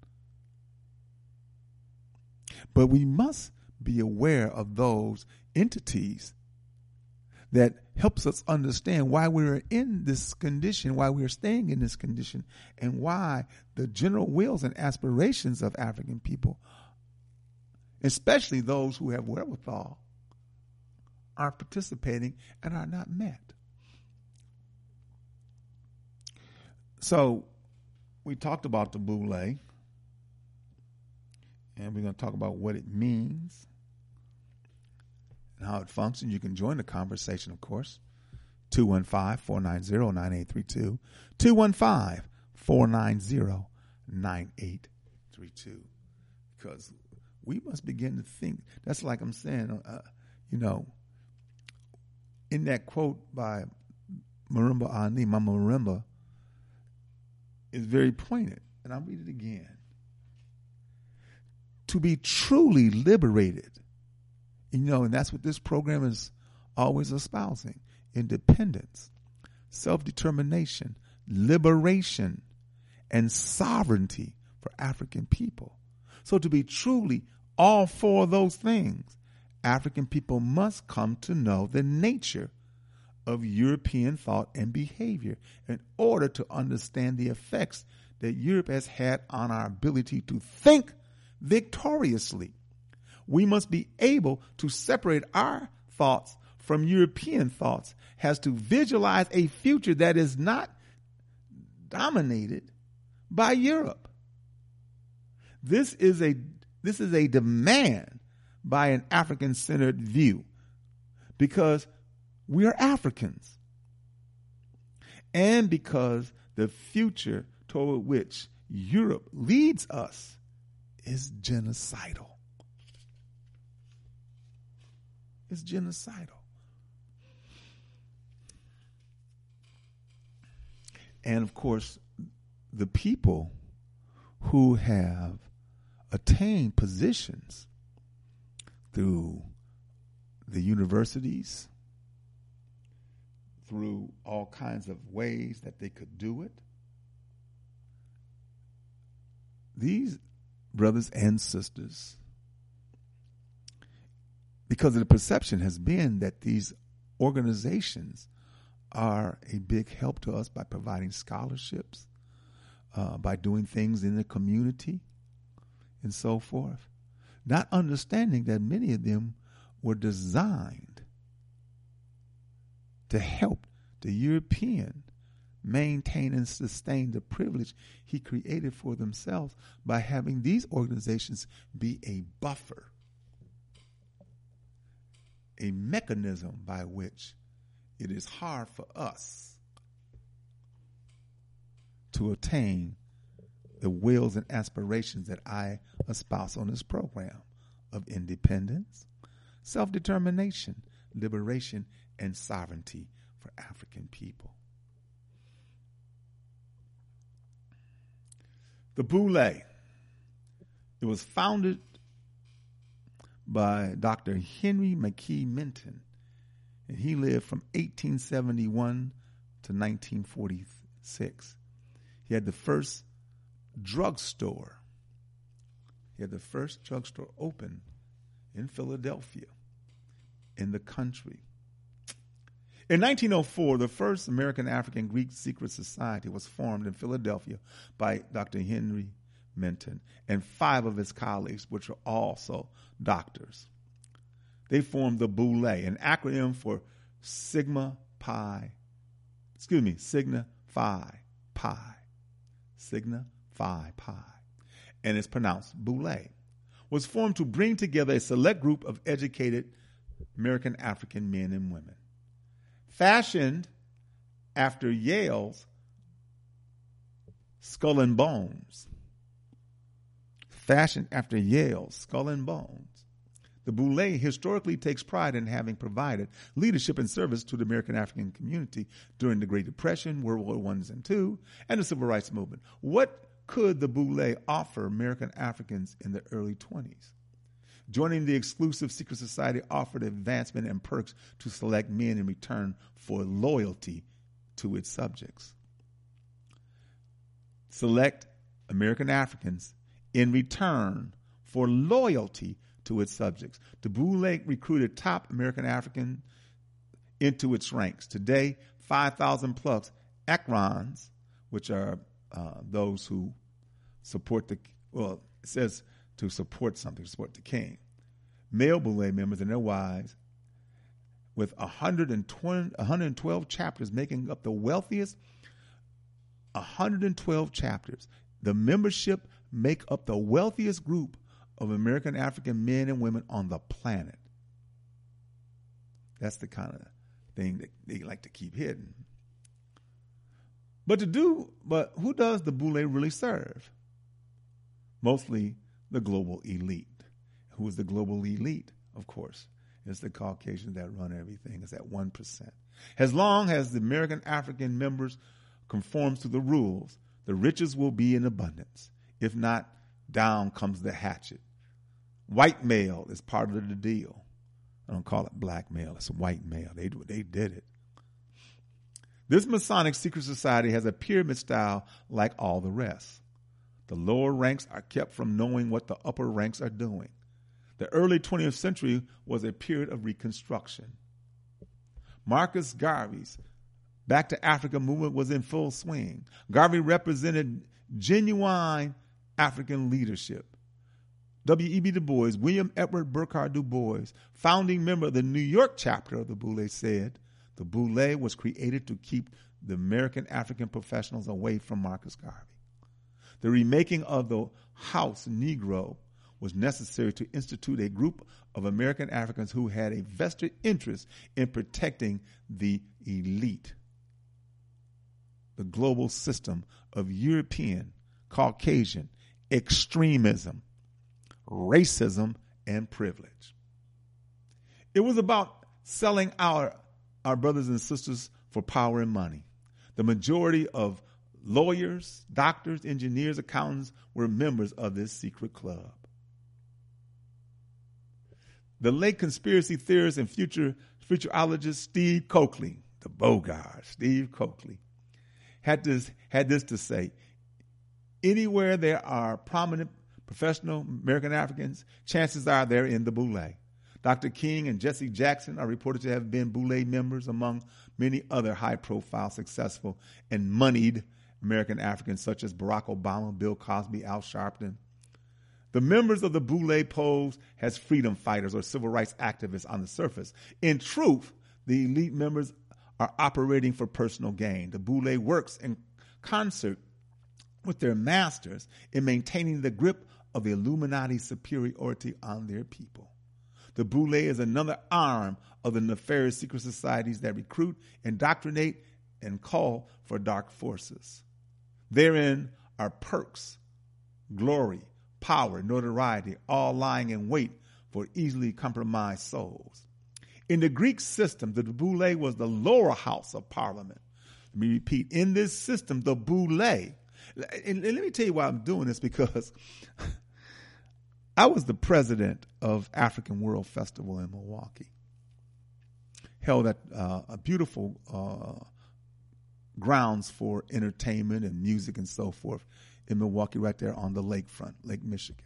But we must be aware of those entities that helps us understand why we're in this condition, why we're staying in this condition, and why the general wills and aspirations of African people, especially those who have wherewithal, are participating and are not met. So we talked about the Boule, and we're going to talk about what it means and how it functions. You can join the conversation, of course. 215-490-9832. 215-490-9832. Because we must begin to think. That's like I'm saying, in that quote by Marimba Ani, Mama Marimba, is very poignant. And I'll read it again. To be truly liberated, and that's what this program is always espousing: independence, self-determination, liberation, and sovereignty for African people. So to be truly all four of those things, African people must come to know the nature of European thought and behavior in order to understand the effects that Europe has had on our ability to think victoriously. We must be able to separate our thoughts from European thoughts, has to visualize a future that is not dominated by Europe. This is a demand by an African-centered view, because we are Africans, and because the future toward which Europe leads us is genocidal. It's genocidal. And of course, the people who have attained positions through the universities, through all kinds of ways that they could do it, these brothers and sisters, because the perception has been that these organizations are a big help to us by providing scholarships, by doing things in the community, and so forth, not understanding that many of them were designed to help the European maintain and sustain the privilege he created for themselves by having these organizations be a buffer, a mechanism by which it is hard for us to attain the wills and aspirations that I espouse on this program of independence, self-determination, liberation, and sovereignty for African people. The Boule, it was founded by Dr. Henry McKee Minton, and he lived from 1871 to 1946. He had the first drugstore. He had the first drugstore open in Philadelphia, in the country. In 1904, the first American African Greek Secret Society was formed in Philadelphia by Dr. Henry Minton and 5 of his colleagues, which are also doctors. They formed the Boule, an acronym for Sigma Phi Pi. Sigma Phi Pi. And it's pronounced Boule. Was formed to bring together a select group of educated American African men and women. Fashioned after Yale's Skull and Bones. The Boule historically takes pride in having provided leadership and service to the American African community during the Great Depression, World War I and II, and the Civil Rights Movement. What could the Boule offer American Africans in the early 20s? Joining the exclusive secret society offered advancement and perks to select men in return for loyalty to its subjects. Select American Africans in return for loyalty to its subjects. The Boule recruited top American African into its ranks. Today, 5,000 plus Akrons, which are those who support it says to support something, to support the king. Male Boule members and their wives, with 112 chapters making up the wealthiest, 112 chapters. The membership make up the wealthiest group of American African men and women on the planet. That's the kind of thing that they like to keep hidden. But who does the Boule really serve? Mostly the global elite. Who is the global elite? Of course, it's the Caucasians that run everything. It's that 1%. As long as the American African members conforms to the rules, the riches will be in abundance. If not, down comes the hatchet. White male is part of the deal. I don't call it black male. It's white male. They did it. This Masonic secret society has a pyramid style like all the rest. The lower ranks are kept from knowing what the upper ranks are doing. The early 20th century was a period of reconstruction. Marcus Garvey's Back to Africa movement was in full swing. Garvey represented genuine African leadership. W.E.B. Du Bois, William Edward Burghardt Du Bois, founding member of the New York chapter of the Boule, said the Boule was created to keep the American African professionals away from Marcus Garvey. The remaking of the House Negro was necessary to institute a group of American Africans who had a vested interest in protecting the elite. The global system of European, Caucasian extremism, racism, and privilege. It was about selling our brothers and sisters for power and money. The majority of lawyers, doctors, engineers, accountants were members of this secret club. The late conspiracy theorist and futurologist Steve Coakley, the Bogart, Steve Coakley, had this to say: anywhere there are prominent professional American Africans, chances are they're in the Boule. Dr. King and Jesse Jackson are reported to have been Boule members among many other high-profile, successful, and moneyed American Africans such as Barack Obama, Bill Cosby, Al Sharpton. The members of the Boule pose as freedom fighters or civil rights activists on the surface. In truth, the elite members are operating for personal gain. The Boule works in concert with their masters in maintaining the grip of the Illuminati superiority on their people. The Boule is another arm of the nefarious secret societies that recruit, indoctrinate, and call for dark forces. Therein are perks, glory, power, notoriety, all lying in wait for easily compromised souls. In the Greek system, the Boule was the lower house of parliament. Let me repeat, in this system, the Boule, and let me tell you why I'm doing this, because I was the president of African World Festival in Milwaukee, held at a beautiful grounds for entertainment and music and so forth in Milwaukee, right there on the lakefront, Lake Michigan.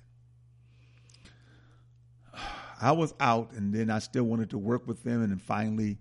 I was out, and then I still wanted to work with them, and then finally,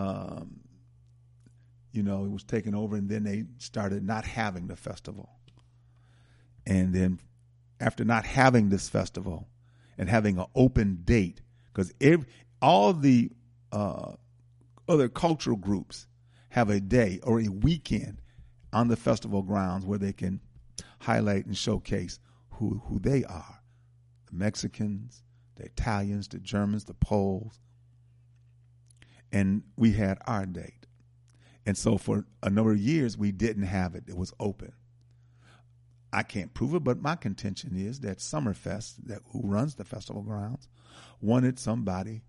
it was taken over, and then they started not having the festival. And then after not having this festival and having an open date, because all the other cultural groups have a day or a weekend on the festival grounds where they can highlight and showcase who they are. The Mexicans, the Italians, the Germans, the Poles. And we had our date. And so for a number of years, we didn't have it. It was open. I can't prove it, but my contention is that Summerfest, who runs the festival grounds, wanted to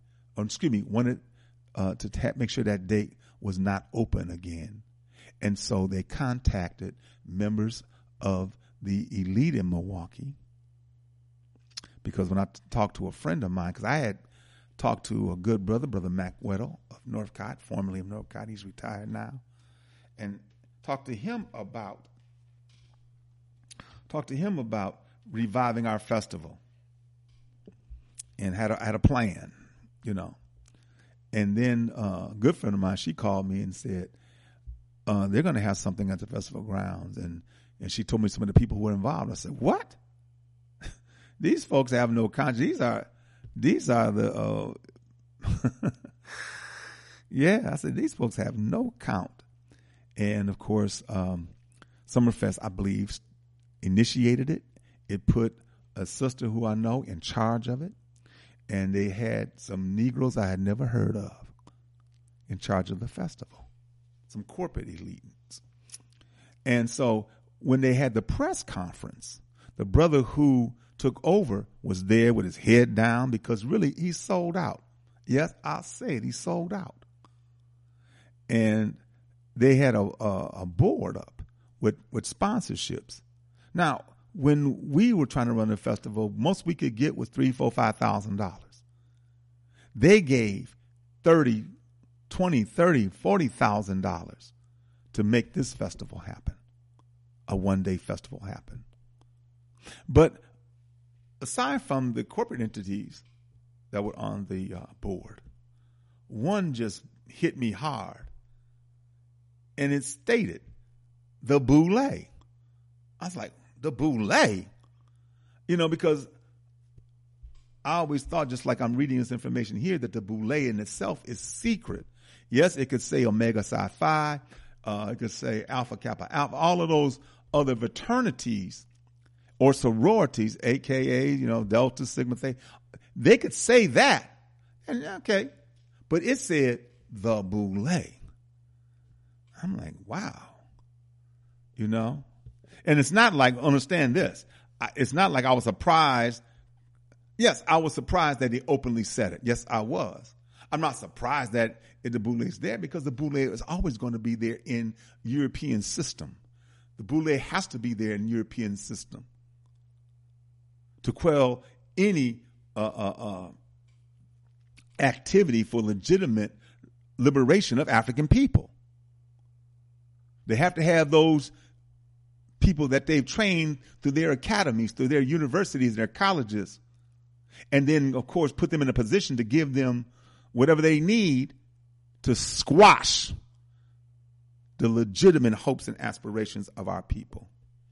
make sure that date was not open again. And so they contacted members of the elite in Milwaukee, because when I talked to a friend of mine, because I had talked to a good brother, Brother Mac Weddle of Northcott, formerly of Northcott, he's retired now, and talked to him about reviving our festival, and had a plan, And then a good friend of mine, she called me and said, they're going to have something at the festival grounds. And she told me some of the people who were involved. I said, what? These folks have no conscience. These are the, yeah, I said, these folks have no count. And of course, Summerfest, I believe, initiated it. It put a sister who I know in charge of it. And they had some Negroes I had never heard of in charge of the festival, some corporate elites. And so when they had the press conference, the brother who took over was there with his head down, because really he sold out. Yes, I'll say it, he sold out. And they had a board up with sponsorships. Now, when we were trying to run the festival, most we could get was $3,000, $4,000, $5,000. They gave $30,000, $20,000, $30,000, $40,000 to make this festival happen, a one-day festival happen. But aside from the corporate entities that were on the board, one just hit me hard, and it stated the Boule. I was like, the Boule? Because I always thought, just like I'm reading this information here, that the Boule in itself is secret. Yes, it could say Omega Psi Phi, it could say Alpha Kappa Alpha, all of those other fraternities or sororities, aka, Delta Sigma Theta. They could say that, and okay, but it said the Boule. I'm like, wow, and it's not like, understand this, it's not like I was surprised. Yes, I was surprised that they openly said it. Yes, I was. I'm not surprised that the Boule is there, because the Boule is always going to be there in European system. The Boule has to be there in European system to quell any activity for legitimate liberation of African people. They have to have those people that they've trained through their academies, through their universities, their colleges, and then, of course, put them in a position to give them whatever they need to squash the legitimate hopes and aspirations of our people.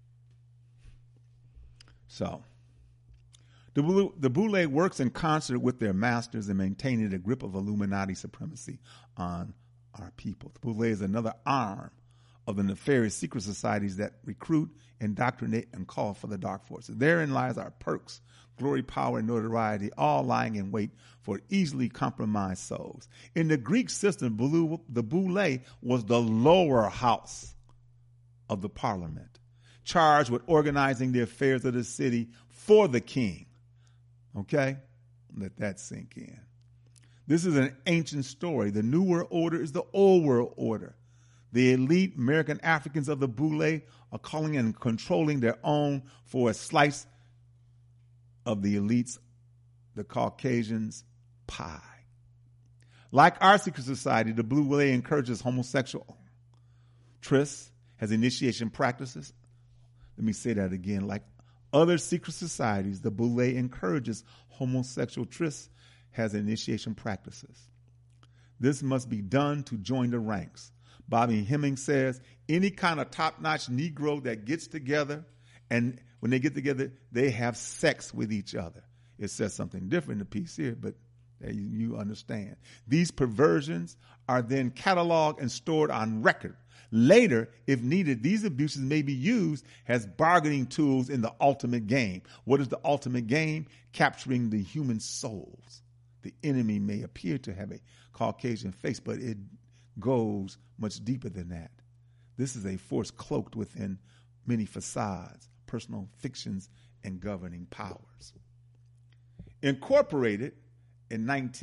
So, the Boule works in concert with their masters in maintaining the grip of Illuminati supremacy on our people. The Boule is another arm of the nefarious secret societies that recruit, indoctrinate, and call for the dark forces. Therein lies our perks, glory, power, and notoriety, all lying in wait for easily compromised souls. In the Greek system, the Boule was the lower house of the parliament, charged with organizing the affairs of the city for the king. Okay? Let that sink in. This is an ancient story. The New World Order is the Old World Order. The elite American Africans of the Boule are calling and controlling their own for a slice of the elites, the Caucasians' pie. Like our secret society, the Boule encourages homosexual trysts, has initiation practices. Let me say that again. Like other secret societies, the Boule encourages homosexual trysts, has initiation practices. This must be done to join the ranks. Bobby Hemming says any kind of top-notch Negro that gets together, and when they get together, they have sex with each other. It says something different in the piece here, but you understand. These perversions are then cataloged and stored on record. Later, if needed, these abuses may be used as bargaining tools in the ultimate game. What is the ultimate game? Capturing the human souls. The enemy may appear to have a Caucasian face, but it goes much deeper than that. This is a force cloaked within many facades, personal fictions, and governing powers. Incorporated in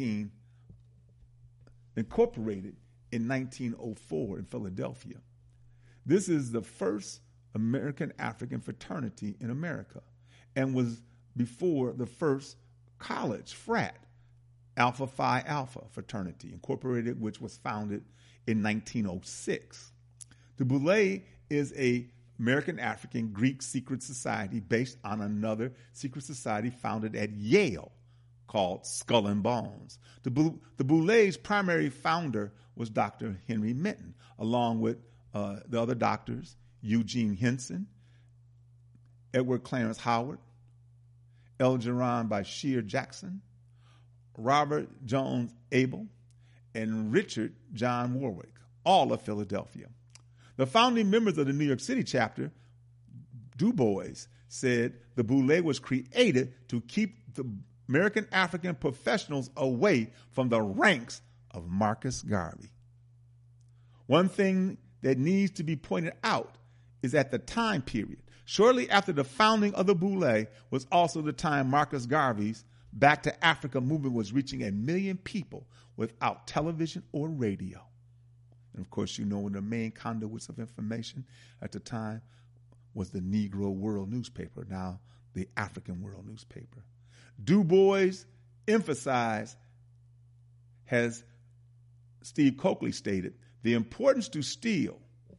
1904 in Philadelphia. This is the first American African fraternity in America and was before the first college frat, Alpha Phi Alpha fraternity, incorporated, which was founded in 1906. The Boule is a American African Greek secret society based on another secret society founded at Yale called Skull and Bones. The Boule's primary founder was Dr. Henry Minton, along with the other doctors, Eugene Henson, Edward Clarence Howard, Elgeron Bashir Jackson, Robert Jones Abel, and Richard John Warwick, all of Philadelphia. The founding members of the New York City chapter, Du Bois, said the Boule was created to keep the American African professionals away from the ranks of Marcus Garvey. One thing that needs to be pointed out is at the time period, shortly after the founding of the Boule was also the time Marcus Garvey's Back to Africa movement was reaching 1 million people without television or radio. And of course, you know, one of the main conduits of information at the time was the Negro World newspaper, now the African World newspaper. Du Bois emphasized, as Steve Coakley stated, the importance to steal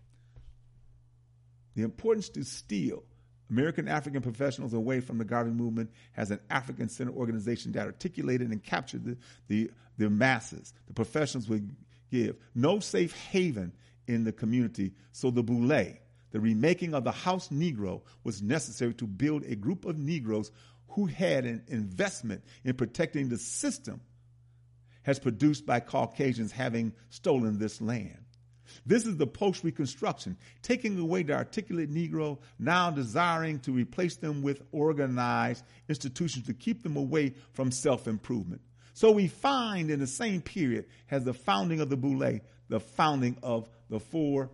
American African professionals away from the Garvey movement as an African-centered organization that articulated and captured the masses. The professionals would give no safe haven in the community, so the Boule, the remaking of the House Negro, was necessary to build a group of Negroes who had an investment in protecting the system as produced by Caucasians having stolen this land. This is the post-Reconstruction, taking away the articulate Negro, now desiring to replace them with organized institutions to keep them away from self-improvement. So we find in the same period as the founding of the Boule, the founding of the 4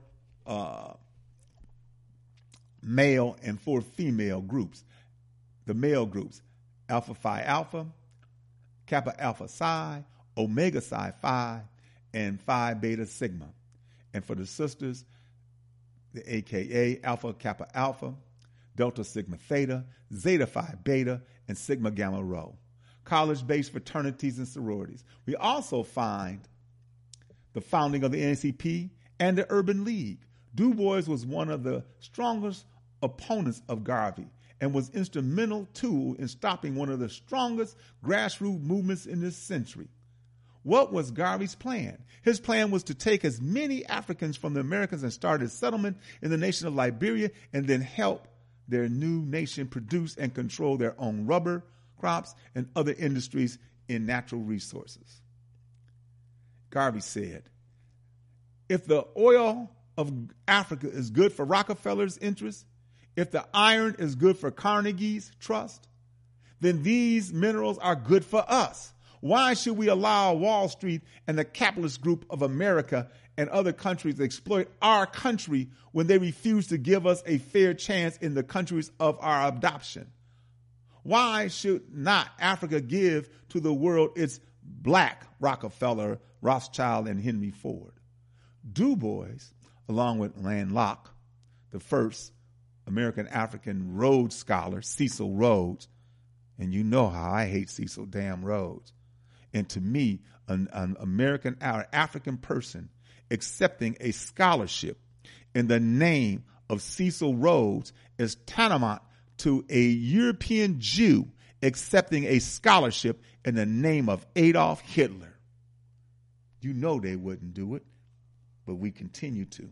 male and 4 female groups. The male groups, Alpha Phi Alpha, Kappa Alpha Psi, Omega Psi Phi, and Phi Beta Sigma. And for the sisters, the AKA Alpha Kappa Alpha, Delta Sigma Theta, Zeta Phi Beta, and Sigma Gamma Rho. College-based fraternities and sororities. We also find the founding of the NAACP and the Urban League. Du Bois was one of the strongest opponents of Garvey and was instrumental too in stopping one of the strongest grassroots movements in this century. What was Garvey's plan? His plan was to take as many Africans from the Americans and start a settlement in the nation of Liberia and then help their new nation produce and control their own rubber crops and other industries in natural resources. Garvey said, if the oil of Africa is good for Rockefeller's interests, if the iron is good for Carnegie's trust, then these minerals are good for us. Why should we allow Wall Street and the capitalist group of America and other countries to exploit our country when they refuse to give us a fair chance in the countries of our adoption? Why should not Africa give to the world its black Rockefeller, Rothschild, and Henry Ford? Du Bois, along with Land Locke, the first American African Rhodes Scholar, Cecil Rhodes, And you know how I hate Cecil damn Rhodes. And to me, an American or African person accepting a scholarship in the name of Cecil Rhodes is tantamount to a European Jew accepting a scholarship in the name of Adolf Hitler. You know they wouldn't do it, but we continue to.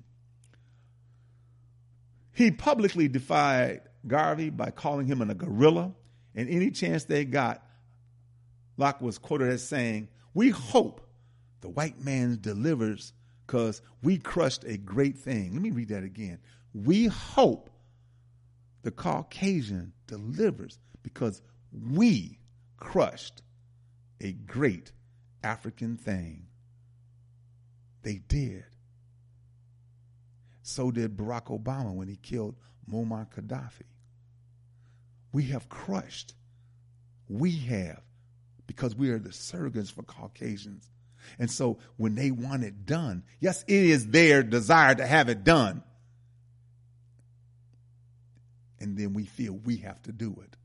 He publicly defied Garvey by calling him a gorilla, and any chance they got, Locke was quoted as saying, "We hope the white man delivers because we crushed a great thing." Let me read that again. We hope the Caucasian delivers because we crushed a great African thing. They did. So did Barack Obama when he killed Muammar Gaddafi. We have crushed. We have, because we are the surrogates for Caucasians. And so when they want it done, yes, it is their desire to have it done. And then we feel we have to do it.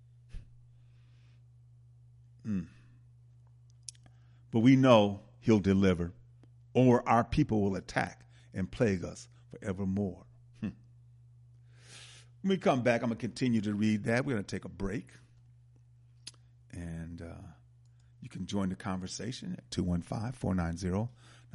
But we know he'll deliver, or our people will attack and plague us forevermore. When we come back, I'm going to continue to read that. We're going to take a break. And you can join the conversation at 215-490-9832,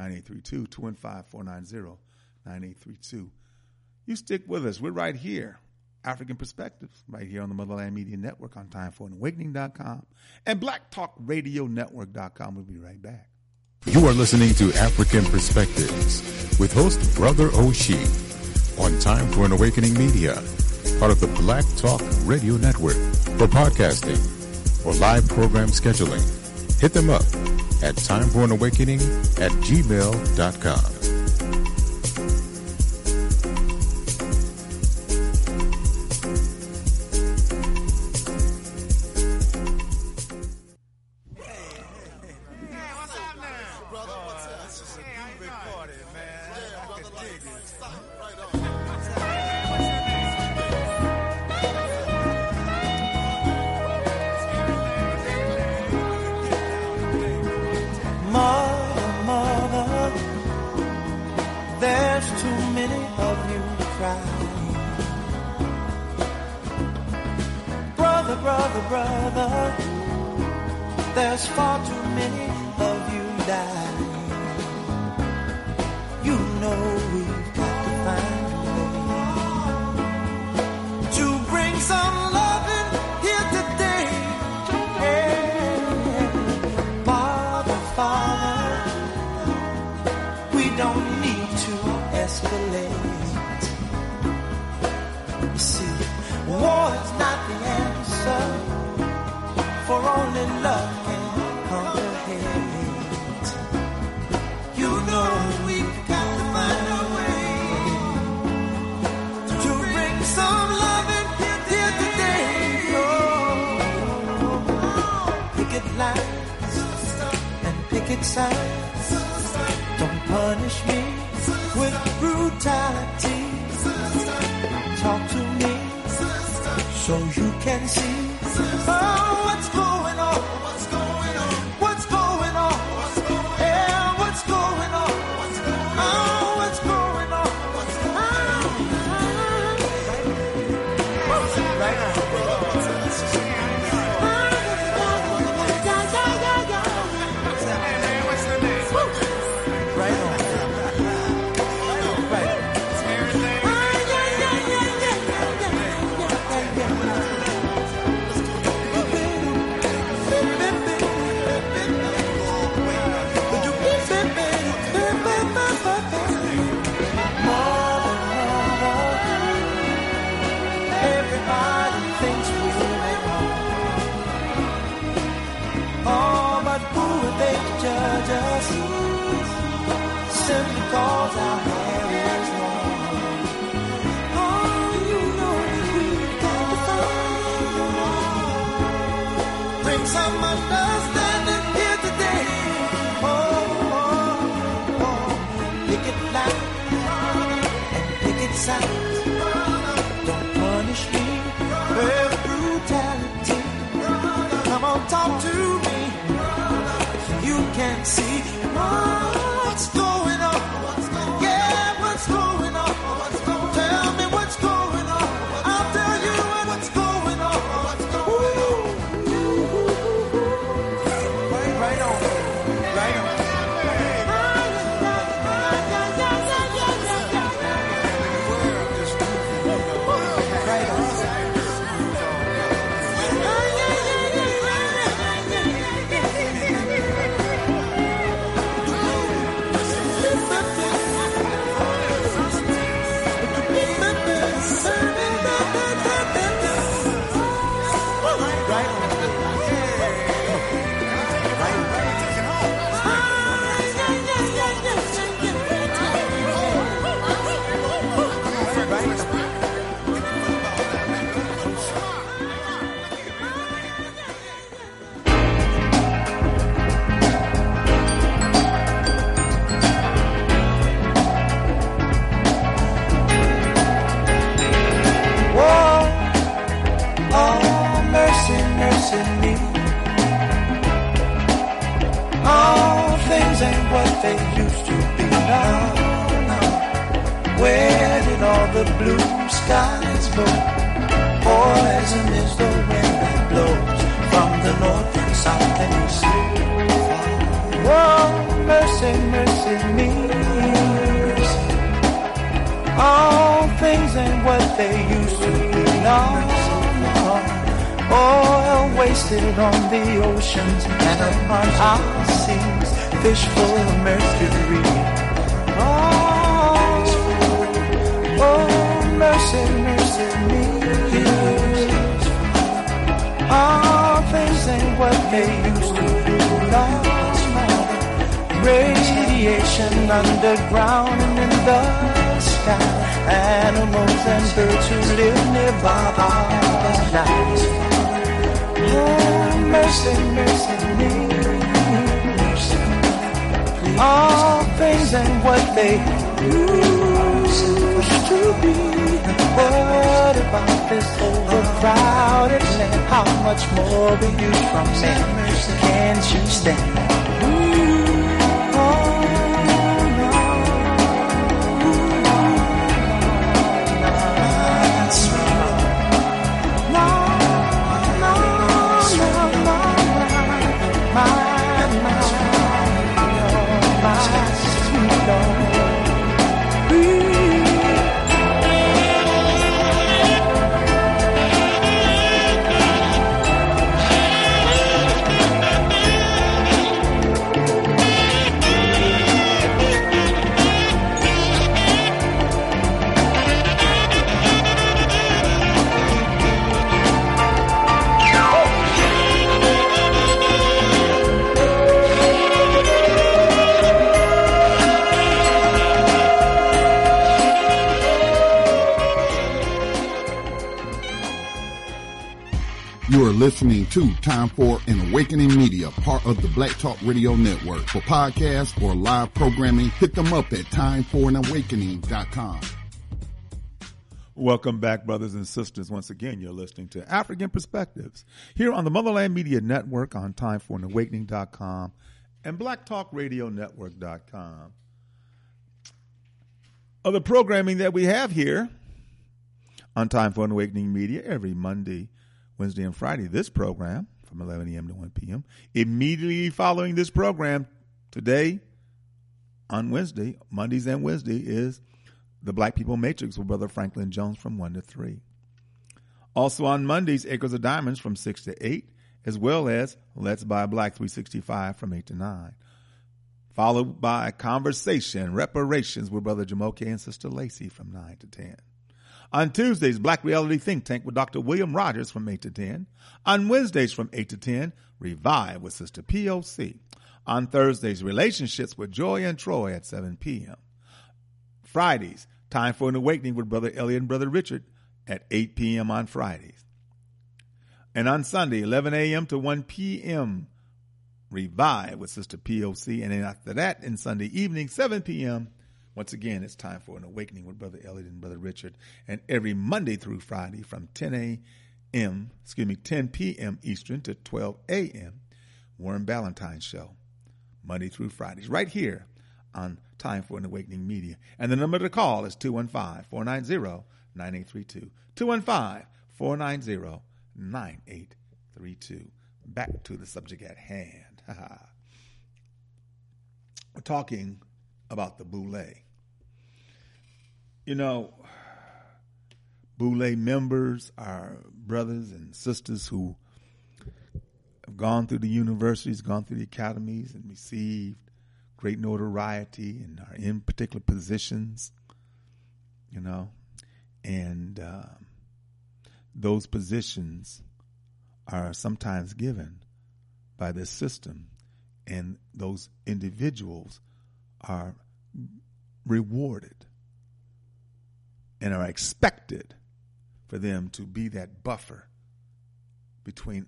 215-490-9832. You stick with us. We're right here. African Perspectives, right here on the Motherland Media Network on TimeForAwakening.com and BlackTalkRadioNetwork.com. We'll be right back.
You are listening to African Perspectives with host Brother O'Shea on Time for an Awakening Media, part of the Black Talk Radio Network. For podcasting or live program scheduling, hit them up at timeforanawakening@gmail.com.
Don't punish me with brutality. talk to me. You can see what's going on. Yeah, what's going on? Tell me what's going on. I'll tell you what's going on. Right on. Right on. The blue skies go. Poison is the wind that blows from the north and south and east. Oh, mercy, mercy me. All things ain't what they used to be. No, no. Oil wasted on the oceans and upon our seas. Fish full of mercury. Oh, mercy, mercy me. All things ain't what they used to be. Lost more. Radiation underground and in the sky. Animals and birds who live nearby are night. Oh, mercy, mercy me. All things ain't what they used to be. What about this overcrowded land? How much more will you from men? Can't you stand? Oh, no. That's right. No, no, no, no, my sweet Lord.
You are listening to Time for an Awakening Media, part of the Black Talk Radio Network. For podcasts or live programming, hit them up at timeforanawakening.com.
Welcome back, brothers and sisters. Once again, you're listening to African Perspectives here on the Motherland Media Network on timeforanawakening.com and blacktalkradionetwork.com. Other programming that we have here on Time for an Awakening Media every Monday, Wednesday, and Friday, this program from 11 a.m. to 1 p.m. Immediately following this program today on Wednesday, Mondays and Wednesday, is the Black People Matrix with Brother Franklin Jones from 1 to 3. Also on Mondays, Acres of Diamonds from 6 to 8, as well as Let's Buy Black 365 from 8 to 9. Followed by Conversation, Reparations with Brother Jamoke and Sister Lacey from 9 to 10. On Tuesdays, Black Reality Think Tank with Dr. William Rogers from 8 to 10. On Wednesdays from 8 to 10, Revive with Sister POC. On Thursdays, Relationships with Joy and Troy at 7 p.m. Fridays, Time for an Awakening with Brother Elliot and Brother Richard at 8 p.m. on Fridays. And on Sunday, 11 a.m. to 1 p.m., Revive with Sister POC. And then after that, in Sunday evening, 7 p.m., once again, it's Time for an Awakening with Brother Elliot and Brother Richard. And every Monday through Friday from 10 p.m. Eastern to 12 a.m. Warren Ballantine Show, Monday through Fridays, right here on Time for an Awakening Media. And the number to call is 215-490-9832. 215-490-9832. Back to the subject at hand. We're talking about the Boule. You know, Boule members are brothers and sisters who have gone through the universities, gone through the academies, and received great notoriety and are in particular positions, you know, and those positions are sometimes given by the system, and those individuals are rewarded and are expected for them to be that buffer between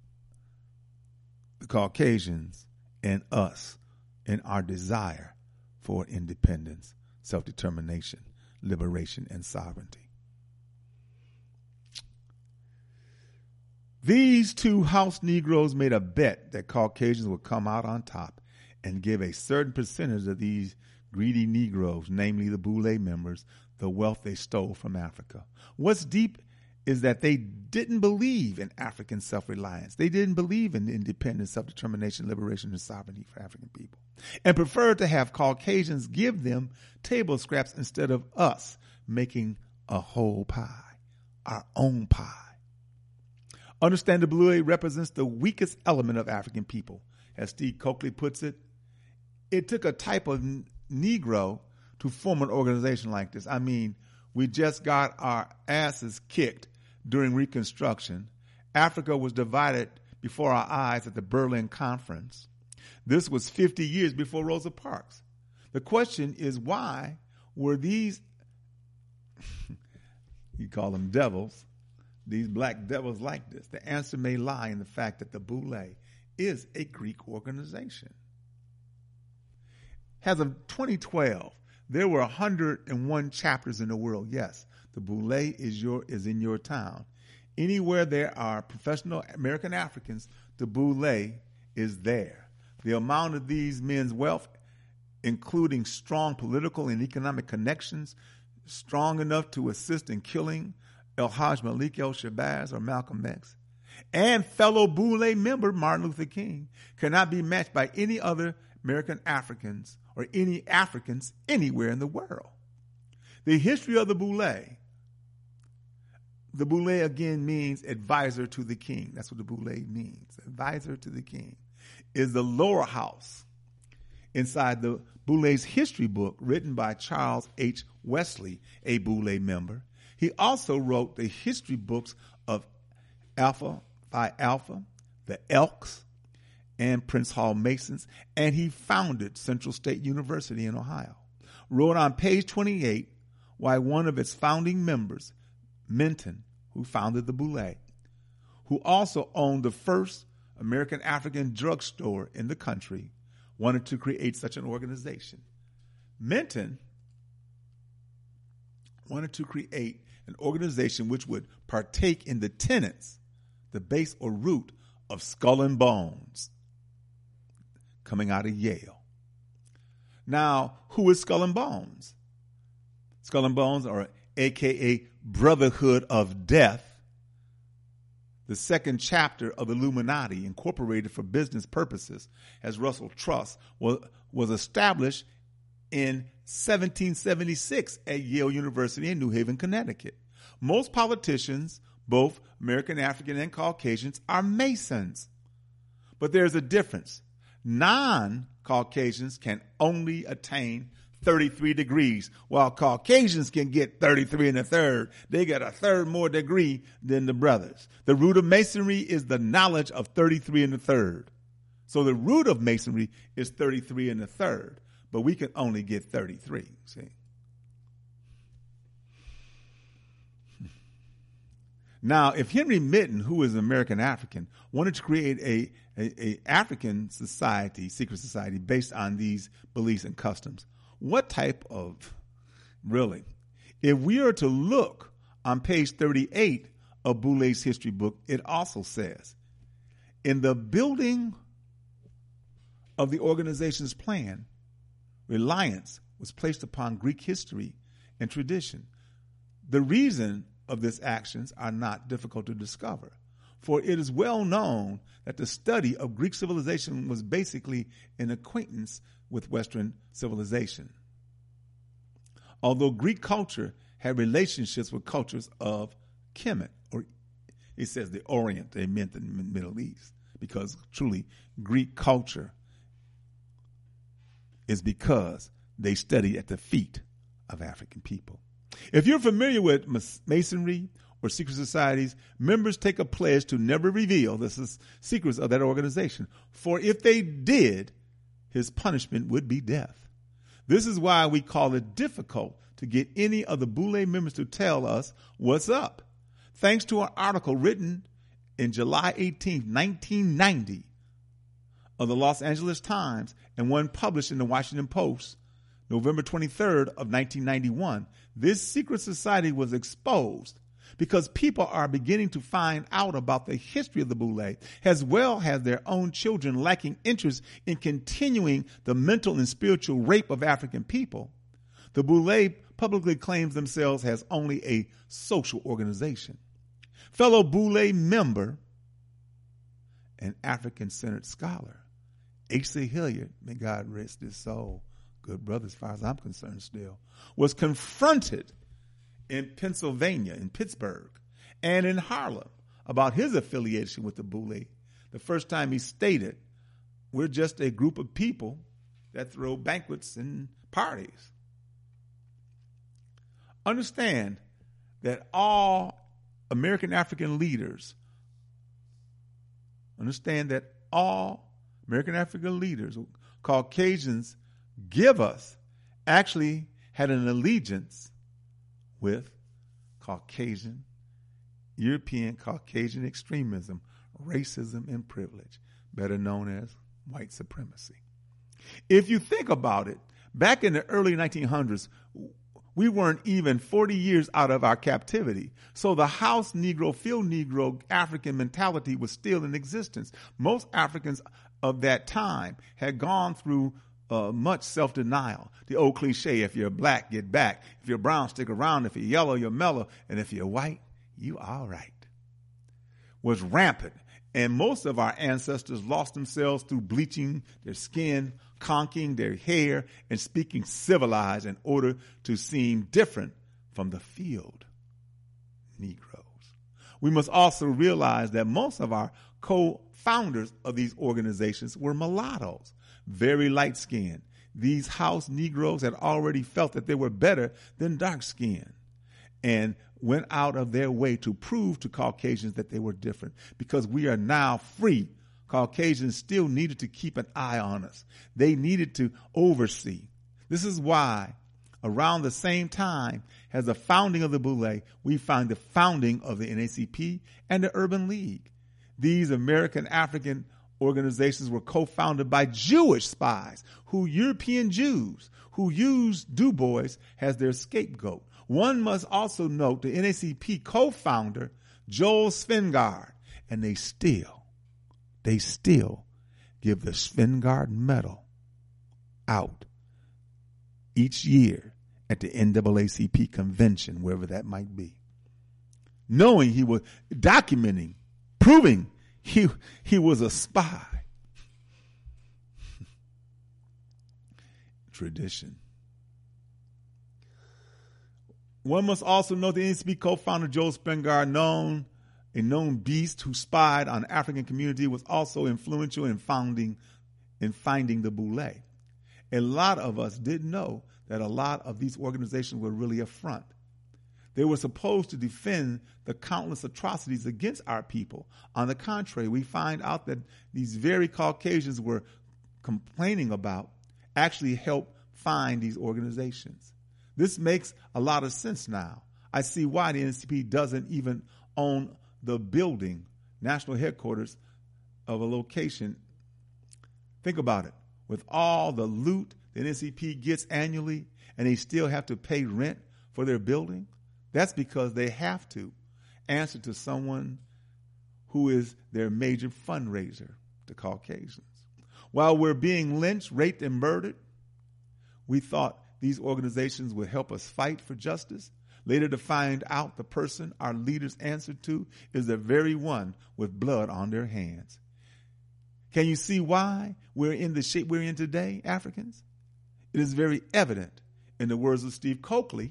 the Caucasians and us in our desire for independence, self-determination, liberation, and sovereignty. These two house Negroes made a bet that Caucasians would come out on top and give a certain percentage of these greedy Negroes, namely the Boule members, the wealth they stole from Africa. What's deep is that they didn't believe in African self-reliance. They didn't believe in independence, self-determination, liberation, and sovereignty for African people, and preferred to have Caucasians give them table scraps instead of us making a whole pie, our own pie. Understand the Boule represents the weakest element of African people. As Steve Coakley puts it, it took a type of Negro to form an organization like this. I mean, we just got our asses kicked during Reconstruction. Africa was divided before our eyes at the Berlin Conference. This was 50 years before Rosa Parks. The question is, why were these, you call them devils, these black devils like this? The answer may lie in the fact that the Boule is a Greek organization. As of 2012, there were 101 chapters in the world. Yes, the Boule is in your town. Anywhere there are professional American Africans, the Boule is there. The amount of these men's wealth, including strong political and economic connections, strong enough to assist in killing El-Hajj Malik El-Shabazz or Malcolm X, and fellow Boule member Martin Luther King, cannot be matched by any other American Africans or any Africans anywhere in the world. The history of the Boule again means advisor to the king. That's what the Boule means, advisor to the king, is the lower house inside the Boule's history book written by Charles H. Wesley, a Boule member. He also wrote the history books of Alpha Phi Alpha, the Elks, and Prince Hall Masons, and he founded Central State University in Ohio. Wrote on page 28 why one of its founding members, Minton, who founded the Boule, who also owned the first American African drugstore in the country, wanted to create such an organization. Minton wanted to create an organization which would partake in the tenets, the base or root of Skull and Bones, coming out of Yale. Now, who is Skull and Bones? Skull and Bones, or a.k.a. Brotherhood of Death, the second chapter of Illuminati, incorporated for business purposes, as Russell Truss, was established in 1776 at Yale University in New Haven, Connecticut. Most politicians, both American African and Caucasians, are Masons. But there's a difference. Non-Caucasians can only attain 33 degrees, while Caucasians can get 33 1/3. They get a third more degree than the brothers. The root of Masonry is the knowledge of 33 1/3. So the root of Masonry is 33 1/3, but we can only get 33, see? Now, if Henry Minton, who is an American African, wanted to create a African society, secret society, based on these beliefs and customs, what type of, really? If we are to look on page 38 of Boulay's history book, it also says, in the building of the organization's plan, reliance was placed upon Greek history and tradition. The reason of these actions are not difficult to discover, for it is well known that the study of Greek civilization was basically an acquaintance with Western civilization. Although Greek culture had relationships with cultures of Kemet, or it says the Orient, they meant the Middle East, because truly Greek culture is because they study at the feet of African people. If you're familiar with Masonry or secret societies, members take a pledge to never reveal the secrets of that organization. For if they did, his punishment would be death. This is why we call it difficult to get any of the Boulay members to tell us what's up. Thanks to an article written in July 18, 1990 of the Los Angeles Times and one published in the Washington Post, November 23rd of 1991, this secret society was exposed because people are beginning to find out about the history of the Boulay, as well as their own children lacking interest in continuing the mental and spiritual rape of African people. The Boulay publicly claims themselves as only a social organization. Fellow Boulay member and African-centered scholar Asa Hilliard, may God rest his soul, good brother as far as I'm concerned still, was confronted in Pennsylvania, in Pittsburgh, and in Harlem about his affiliation with the Boulay. The first time he stated, we're just a group of people that throw banquets and parties. Understand that all American African leaders, Caucasians give us, actually had an allegiance with European Caucasian extremism, racism, and privilege, better known as white supremacy. If you think about it, back in the early 1900s, we weren't even 40 years out of our captivity. So the house Negro, field Negro African mentality was still in existence. Most Africans of that time had gone through much self-denial. The old cliche, if you're black, get back. If you're brown, stick around. If you're yellow, you're mellow. And if you're white, you all right, was rampant. And most of our ancestors lost themselves through bleaching their skin, conking their hair, and speaking civilized in order to seem different from the field Negroes. We must also realize that most of our co-founders of these organizations were mulattoes, very light-skinned. These house Negroes had already felt that they were better than dark-skinned and went out of their way to prove to Caucasians that they were different. Because we are now free, Caucasians still needed to keep an eye on us. They needed to oversee. This is why around the same time as the founding of the Boulay, we find the founding of the NAACP and the Urban League. These American African organizations were co-founded by Jewish spies, European Jews, who used Du Bois as their scapegoat. One must also note the NAACP co-founder, Joel Svengard, and they still give the Svengard Medal out each year at the NAACP convention, wherever that might be. Knowing he was documenting, proving he was a spy. Tradition. One must also know the NAACP co-founder Joel Svengard, a known beast who spied on the African community, was also influential in finding the Boulay. A lot of us didn't know that a lot of these organizations were really a front. They were supposed to defend the countless atrocities against our people. On the contrary, we find out that these very Caucasians were complaining about actually helped find these organizations. This makes a lot of sense now. I see why the NAACP doesn't even own the building, national headquarters of a location. Think about it. With all the loot the NAACP gets annually, and they still have to pay rent for their building, that's because they have to. answer to someone who is their major fundraiser, the Caucasians. While we're being lynched, raped, and murdered, we thought these organizations would help us fight for justice, later to find out the person our leaders answer to is the very one with blood on their hands. Can you see why we're in the shape we're in today, Africans? It is very evident in the words of Steve Coakley.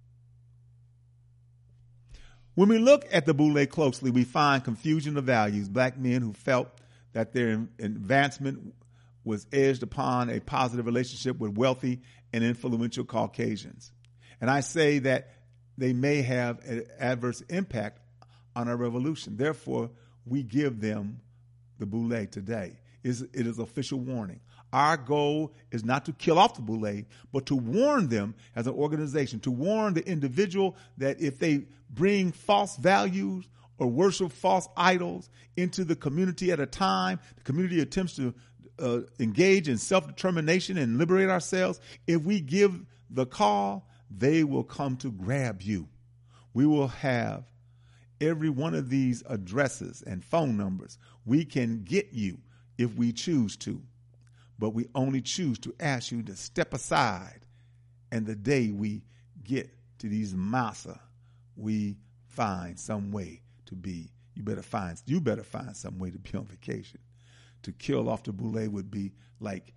When we look at the Boule closely, we find confusion of values, black men who felt that their advancement was edged upon a positive relationship with wealthy and influential Caucasians. And I say that they may have an adverse impact on our revolution. Therefore, we give them the Boule today. It is official warning. Our goal is not to kill off the Boule, but to warn them as an organization, to warn the individual that if they bring false values or worship false idols into the community at a time, the community attempts to engage in self-determination and liberate ourselves. If we give the call, they will come to grab you. We will have every one of these addresses and phone numbers. We can get you if we choose to, but we only choose to ask you to step aside. And the day we get to these massa, we find some way to be. You better find some way to be on vacation. To kill off the Boule would be like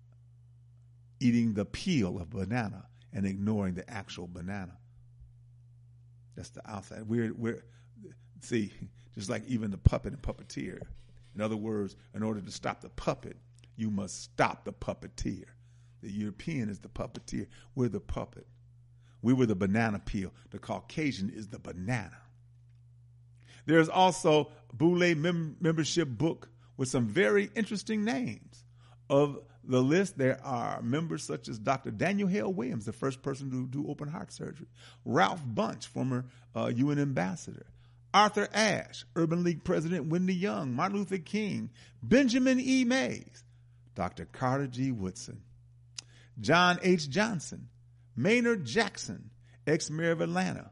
eating the peel of banana and ignoring the actual banana. That's the outside. We're see, just like even the puppet and puppeteer. In other words, in order to stop the puppet, you must stop the puppeteer. The European is the puppeteer. We're the puppet. We were the banana peel. The Caucasian is the banana. There's also a Boule membership book with some very interesting names. Of the list, there are members such as Dr. Daniel Hale Williams, the first person to do open heart surgery, Ralph Bunche, former UN ambassador, Arthur Ashe, Urban League President Wendy Young, Martin Luther King, Benjamin E. Mays, Dr. Carter G. Woodson, John H. Johnson, Maynard Jackson, ex-mayor of Atlanta,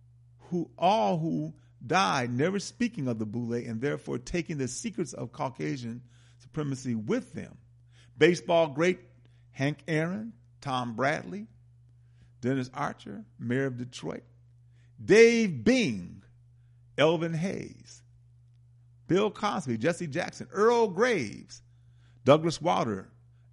who died never speaking of the Boule and therefore taking the secrets of Caucasian supremacy with them. Baseball great Hank Aaron, Tom Bradley, Dennis Archer, mayor of Detroit, Dave Bing, Elvin Hayes, Bill Cosby, Jesse Jackson, Earl Graves, Douglas Wilder,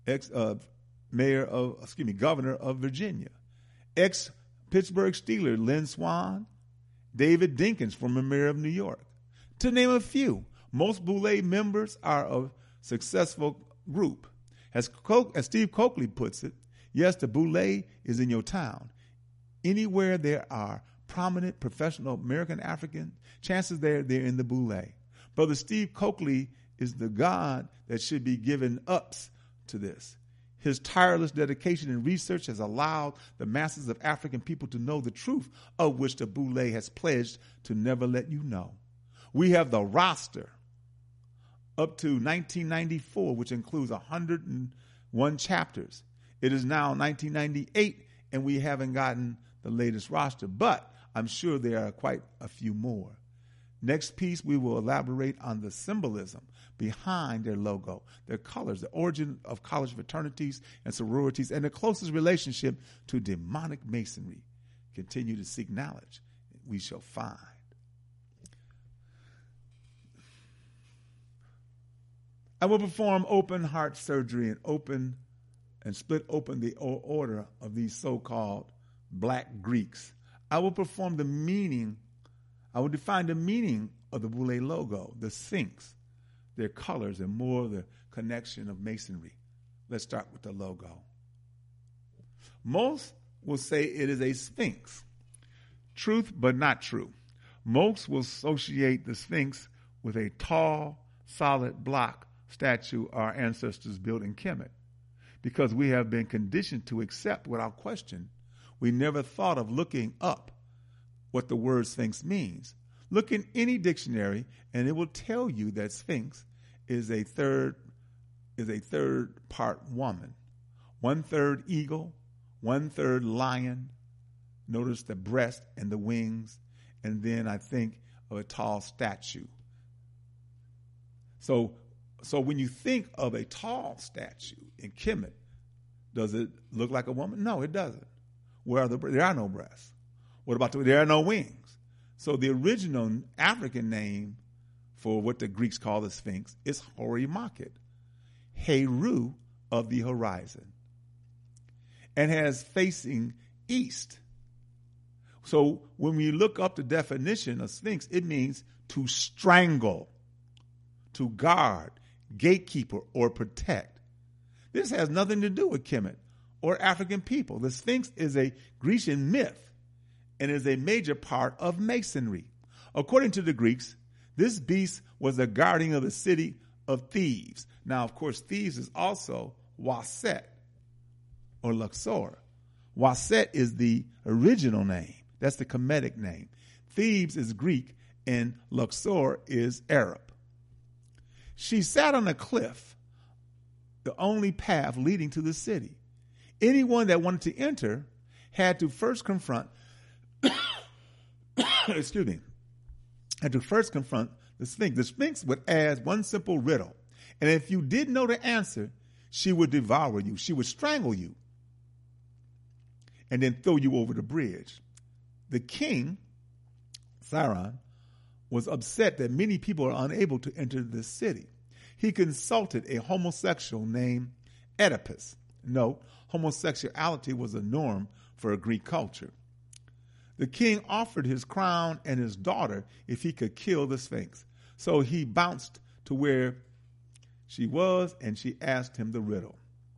governor of Virginia, ex-Pittsburgh Steeler Lynn Swann, David Dinkins, former mayor of New York. To name a few, most Boule members are a successful group. As Steve Coakley puts it, yes, the Boule is in your town. Anywhere there are prominent professional American African, chances they're in the Boule. Brother Steve Coakley is the God that should be given ups to this. His tireless dedication and research has allowed the masses of African people to know the truth of which the Boule has pledged to never let you know. We have the roster up to 1994, which includes 101 chapters. It is now 1998, and we haven't gotten the latest roster, but I'm sure there are quite a few more. Next piece, we will elaborate on the symbolism behind their logo, their colors, the origin of college fraternities and sororities, and the closest relationship to demonic masonry. Continue to seek knowledge. We shall find. I will perform open heart surgery and split open the order of these so-called black Greeks. I will define the meaning of the Boule logo, the Sphinx, their colors, and more of the connection of masonry. Let's start with the logo. Most will say it is a Sphinx. Truth, but not true. Most will associate the Sphinx with a tall, solid block statue our ancestors built in Kemet. Because we have been conditioned to accept without question, we never thought of looking up what the word Sphinx means. Look in any dictionary, and it will tell you that Sphinx is a third part woman, 1/3 eagle, 1/3 lion. Notice the breast and the wings, and then I think of a tall statue. So when you think of a tall statue in Kemet, does it look like a woman? No, it doesn't. There are no breasts. What about there are no wings? So the original African name for what the Greeks call the Sphinx is Hori Makhet, Heru of the horizon, and has facing east. So when we look up the definition of Sphinx, it means to strangle, to guard, gatekeeper, or protect. This has nothing to do with Kemet or African people. The Sphinx is a Grecian myth and is a major part of Masonry. According to the Greeks, this beast was the guardian of the city of Thebes. Now, of course, Thebes is also Waset or Luxor. Waset is the original name. That's the Kemetic name. Thebes is Greek and Luxor is Arab. She sat on a cliff, the only path leading to the city. Anyone that wanted to enter had to first confront the Sphinx. The Sphinx would ask one simple riddle, and if you didn't know the answer, she would devour you. She would strangle you and then throw you over the bridge. The king, Sauron, was upset that many people are unable to enter the city. He consulted a homosexual named Oedipus. Note, homosexuality was a norm for a Greek culture. The king offered his crown and his daughter if he could kill the Sphinx. So he bounced to where she was and she asked him the riddle.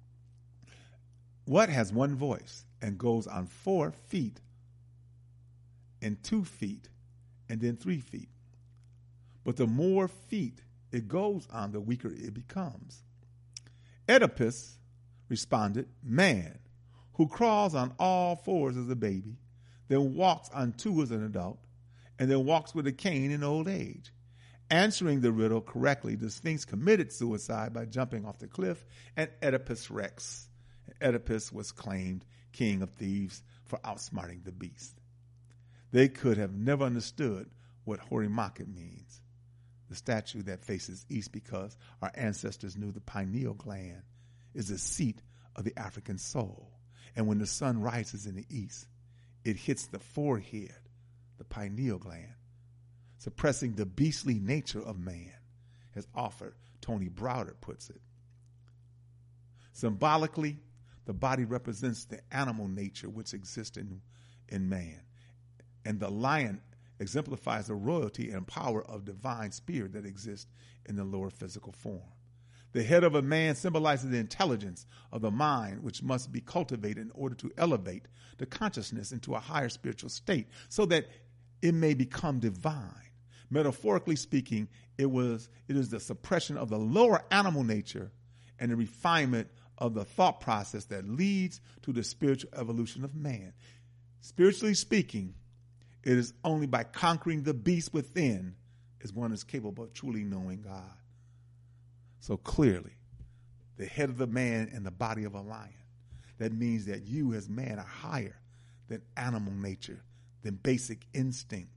What has one voice and goes on 4 feet and 2 feet and then 3 feet? But the more feet it goes on, the weaker it becomes. Oedipus responded, man, who crawls on all 4s as a baby, then walks on 2 as an adult, and then walks with a cane in old age. Answering the riddle correctly, the Sphinx committed suicide by jumping off the cliff, and Oedipus Rex. Oedipus was claimed king of Thebes for outsmarting the beast. They could have never understood what Hori Makhet means, the statue that faces east, because our ancestors knew the pineal gland is the seat of the African soul. And when the sun rises in the east, it hits the forehead, the pineal gland, suppressing the beastly nature of man, as author Tony Browder puts it. Symbolically, the body represents the animal nature which exists in man, and the lion exemplifies the royalty and power of divine spirit that exists in the lower physical form. The head of a man symbolizes the intelligence of the mind, which must be cultivated in order to elevate the consciousness into a higher spiritual state so that it may become divine. Metaphorically speaking, it is the suppression of the lower animal nature and the refinement of the thought process that leads to the spiritual evolution of man. Spiritually speaking, it is only by conquering the beast within is one is capable of truly knowing God. So clearly, the head of the man and the body of a lion. That means that you as man are higher than animal nature, than basic instinct.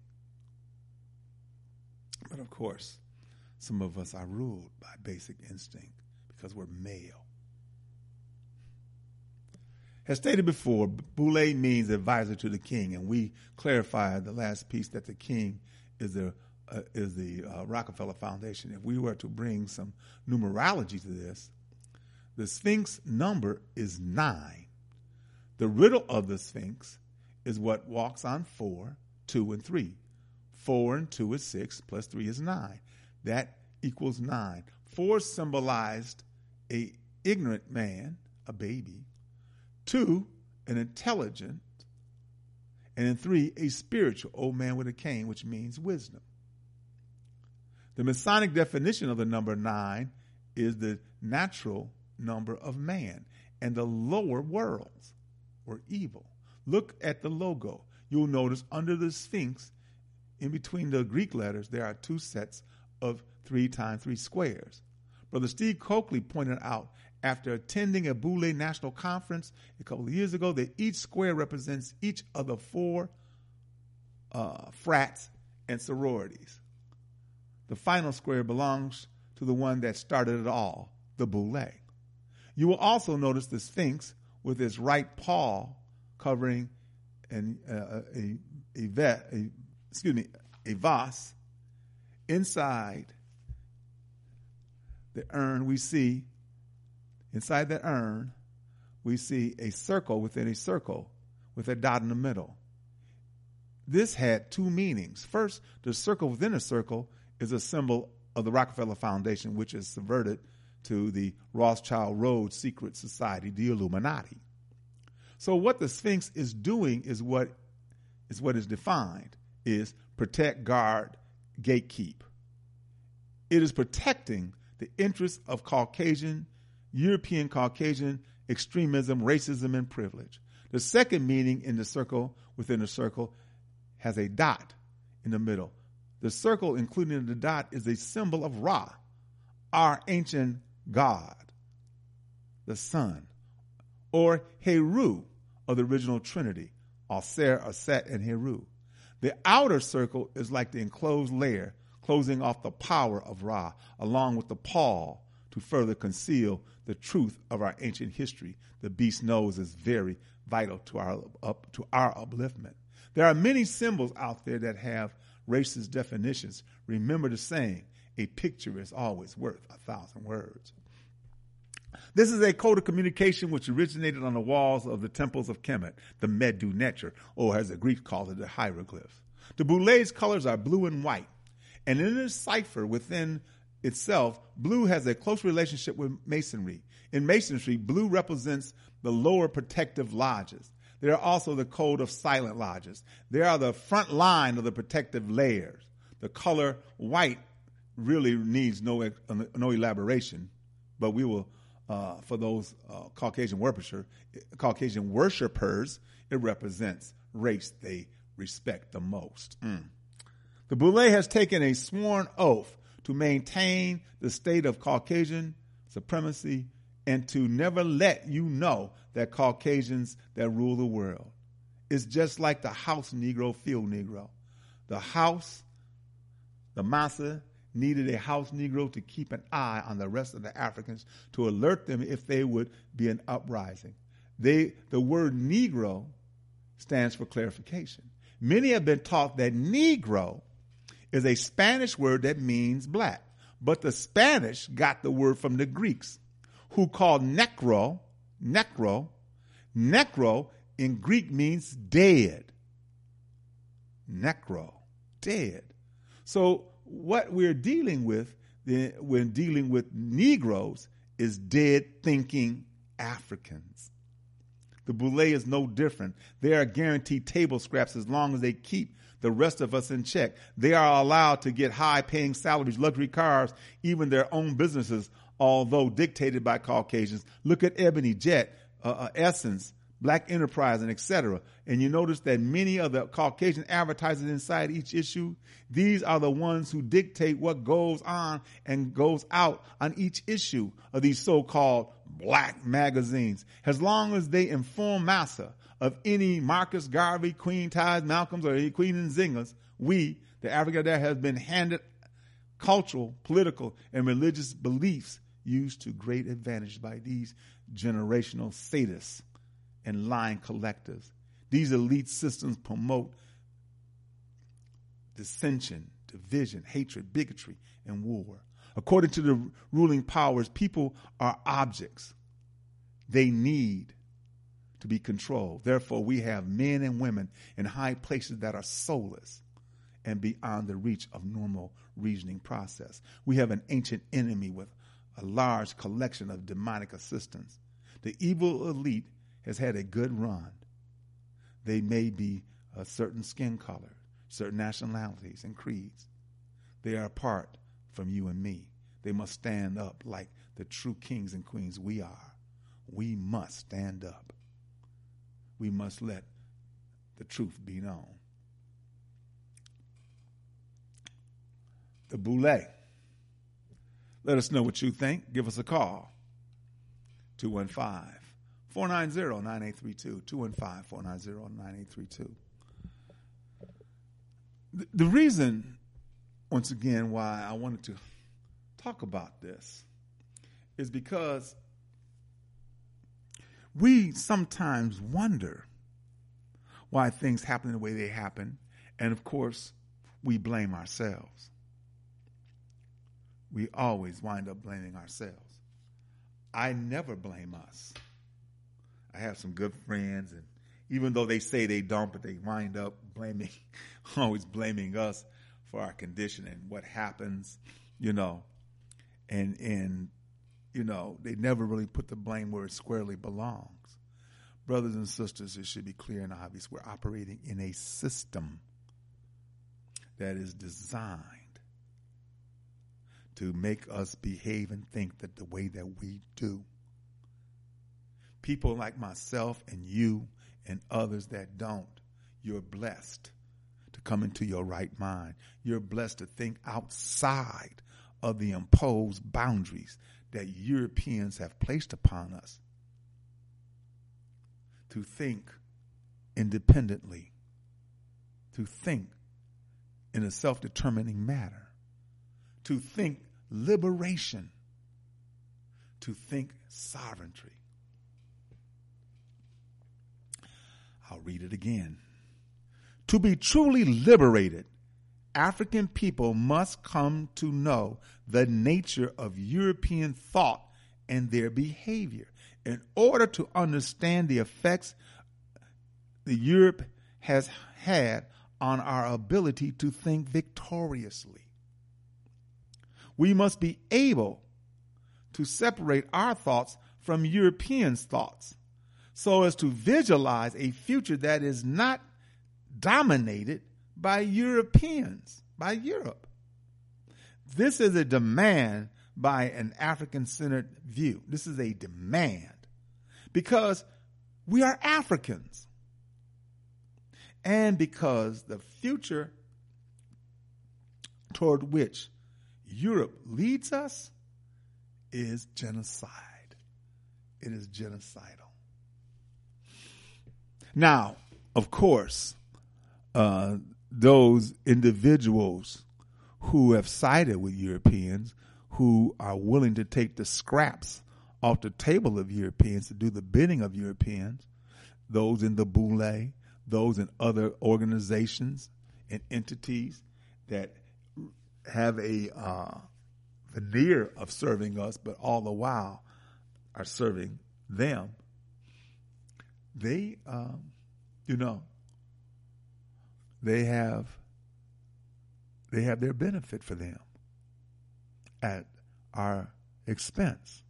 But of course, some of us are ruled by basic instinct because we're male. As stated before, Boule means advisor to the king, and we clarified the last piece that the king is the Rockefeller Foundation. If we were to bring some numerology to this, the Sphinx number is 9. The riddle of the Sphinx is what walks on 4, 2, and 3. 4 and 2 is 6, plus 3 is 9. That equals 9. 4 symbolized an ignorant man, a baby. 2, an intelligent. And then 3, a spiritual old man with a cane, which means wisdom. The Masonic definition of the number 9 is the natural number of man and the lower worlds or evil. Look at the logo. You'll notice under the Sphinx, in between the Greek letters, there are 2 sets of 3 times 3 squares. Brother Steve Coakley pointed out after attending a Boule National Conference a couple of years ago that each square represents each of the 4 frats and sororities. The final square belongs to the one that started it all, the boule. You will also notice the Sphinx with its right paw covering a vase. Inside the urn, we see a circle within a circle with a dot in the middle. This had two meanings. First, the circle within a circle is a symbol of the Rockefeller Foundation, which is subverted to the Rothschild Rhodes secret society, the Illuminati. So what the Sphinx is doing is what is defined is protect, guard, gatekeep. It is protecting the interests of European Caucasian extremism, racism, and privilege. The second meaning in the circle within the circle has a dot in the middle. The circle, including the dot, is a symbol of Ra, our ancient god, the sun, or Heru of the original Trinity, Aser, Aset, and Heru. The outer circle is like the enclosed layer, closing off the power of Ra, along with the pall to further conceal the truth of our ancient history. The beast nose is very vital to our upliftment. There are many symbols out there that have racist definitions. Remember the saying, a picture is always worth 1,000 words. This is a code of communication which originated on the walls of the temples of Kemet, the Medu Neter, or as the Greeks call it, the hieroglyphs. The boule's colors are blue and white, and in this cipher within itself, blue has a close relationship with masonry. In masonry, blue represents the lower protective lodges. They are also the code of silent lodges. They are the front line of the protective layers. The color white really needs no elaboration, but we will, for those Caucasian worshipers, it represents race they respect the most. The boule has taken a sworn oath to maintain the state of Caucasian supremacy and to never let you know that Caucasians that rule the world. It's just like the house Negro, field Negro. The Massa needed a house Negro to keep an eye on the rest of the Africans to alert them if they would be an uprising. The word Negro stands for clarification. Many have been taught that Negro is a Spanish word that means black, but the Spanish got the word from the Greeks, who called necro in Greek means dead. Necro, dead. So what we're dealing with when dealing with Negroes is dead thinking Africans. The boule is no different. They are guaranteed table scraps as long as they keep the rest of us in check. They are allowed to get high-paying salaries, luxury cars, even their own businesses, although dictated by Caucasians. Look at Ebony, Jet, Essence, Black Enterprise, and etc. And you notice that many of the Caucasian advertisers inside each issue, these are the ones who dictate what goes on and goes out on each issue of these so-called black magazines. As long as they inform massa of any Marcus Garvey, Queen Tides, Malcolms, or Queen Nzingas, we, the Africa that has been handed cultural, political, and religious beliefs used to great advantage by these generational sadists and lying collectives. These elite systems promote dissension, division, hatred, bigotry, and war. According to the ruling powers, people are objects. They need to be controlled. Therefore, we have men and women in high places that are soulless and beyond the reach of normal reasoning process. We have an ancient enemy with a large collection of demonic assistants. The evil elite has had a good run. They may be a certain skin color, certain nationalities and creeds. They are apart from you and me. They must stand up like the true kings and queens we are. We must stand up. We must let the truth be known. The boule. Let us know what you think. Give us a call. 215-490-9832. 215-490-9832. The reason, once again, why I wanted to talk about this is because we sometimes wonder why things happen the way they happen, and of course, we blame ourselves. We always wind up blaming ourselves. I never blame us. I have some good friends, and even though they say they don't, but they wind up always blaming us for our condition and what happens, and they never really put the blame where it squarely belongs. Brothers and sisters, it should be clear and obvious we're operating in a system that is designed to make us behave and think that the way that we do. People like myself and you and others that don't, you're blessed to come into your right mind. You're blessed to think outside of the imposed boundaries that Europeans have placed upon us. To think independently, to think in a self-determining manner, to think liberation, to think sovereignty. I'll read it again. To be truly liberated, African people must come to know the nature of European thought and their behavior in order to understand the effects the Europe has had on our ability to think victoriously. We must be able to separate our thoughts from Europeans' thoughts so as to visualize a future that is not dominated by Europeans, by Europe. This is a demand by an African-centered view. This is a demand because we are Africans and because the future toward which Europe leads us is genocide. It is genocidal. Now, of course, those individuals who have sided with Europeans, who are willing to take the scraps off the table of Europeans to do the bidding of Europeans, those in the Boule, those in other organizations and entities that have a veneer of serving us, but all the while are serving them, they have their benefit for them at our expense.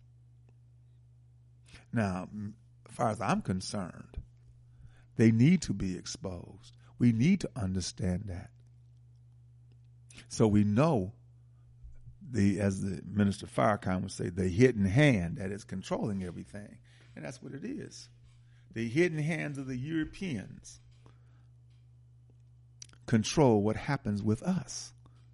Now, as far as I'm concerned, they need to be exposed. We need to understand that. So we know as the Minister Farrakhan would say, the hidden hand that is controlling everything. And that's what it is. The hidden hands of the Europeans control what happens with us.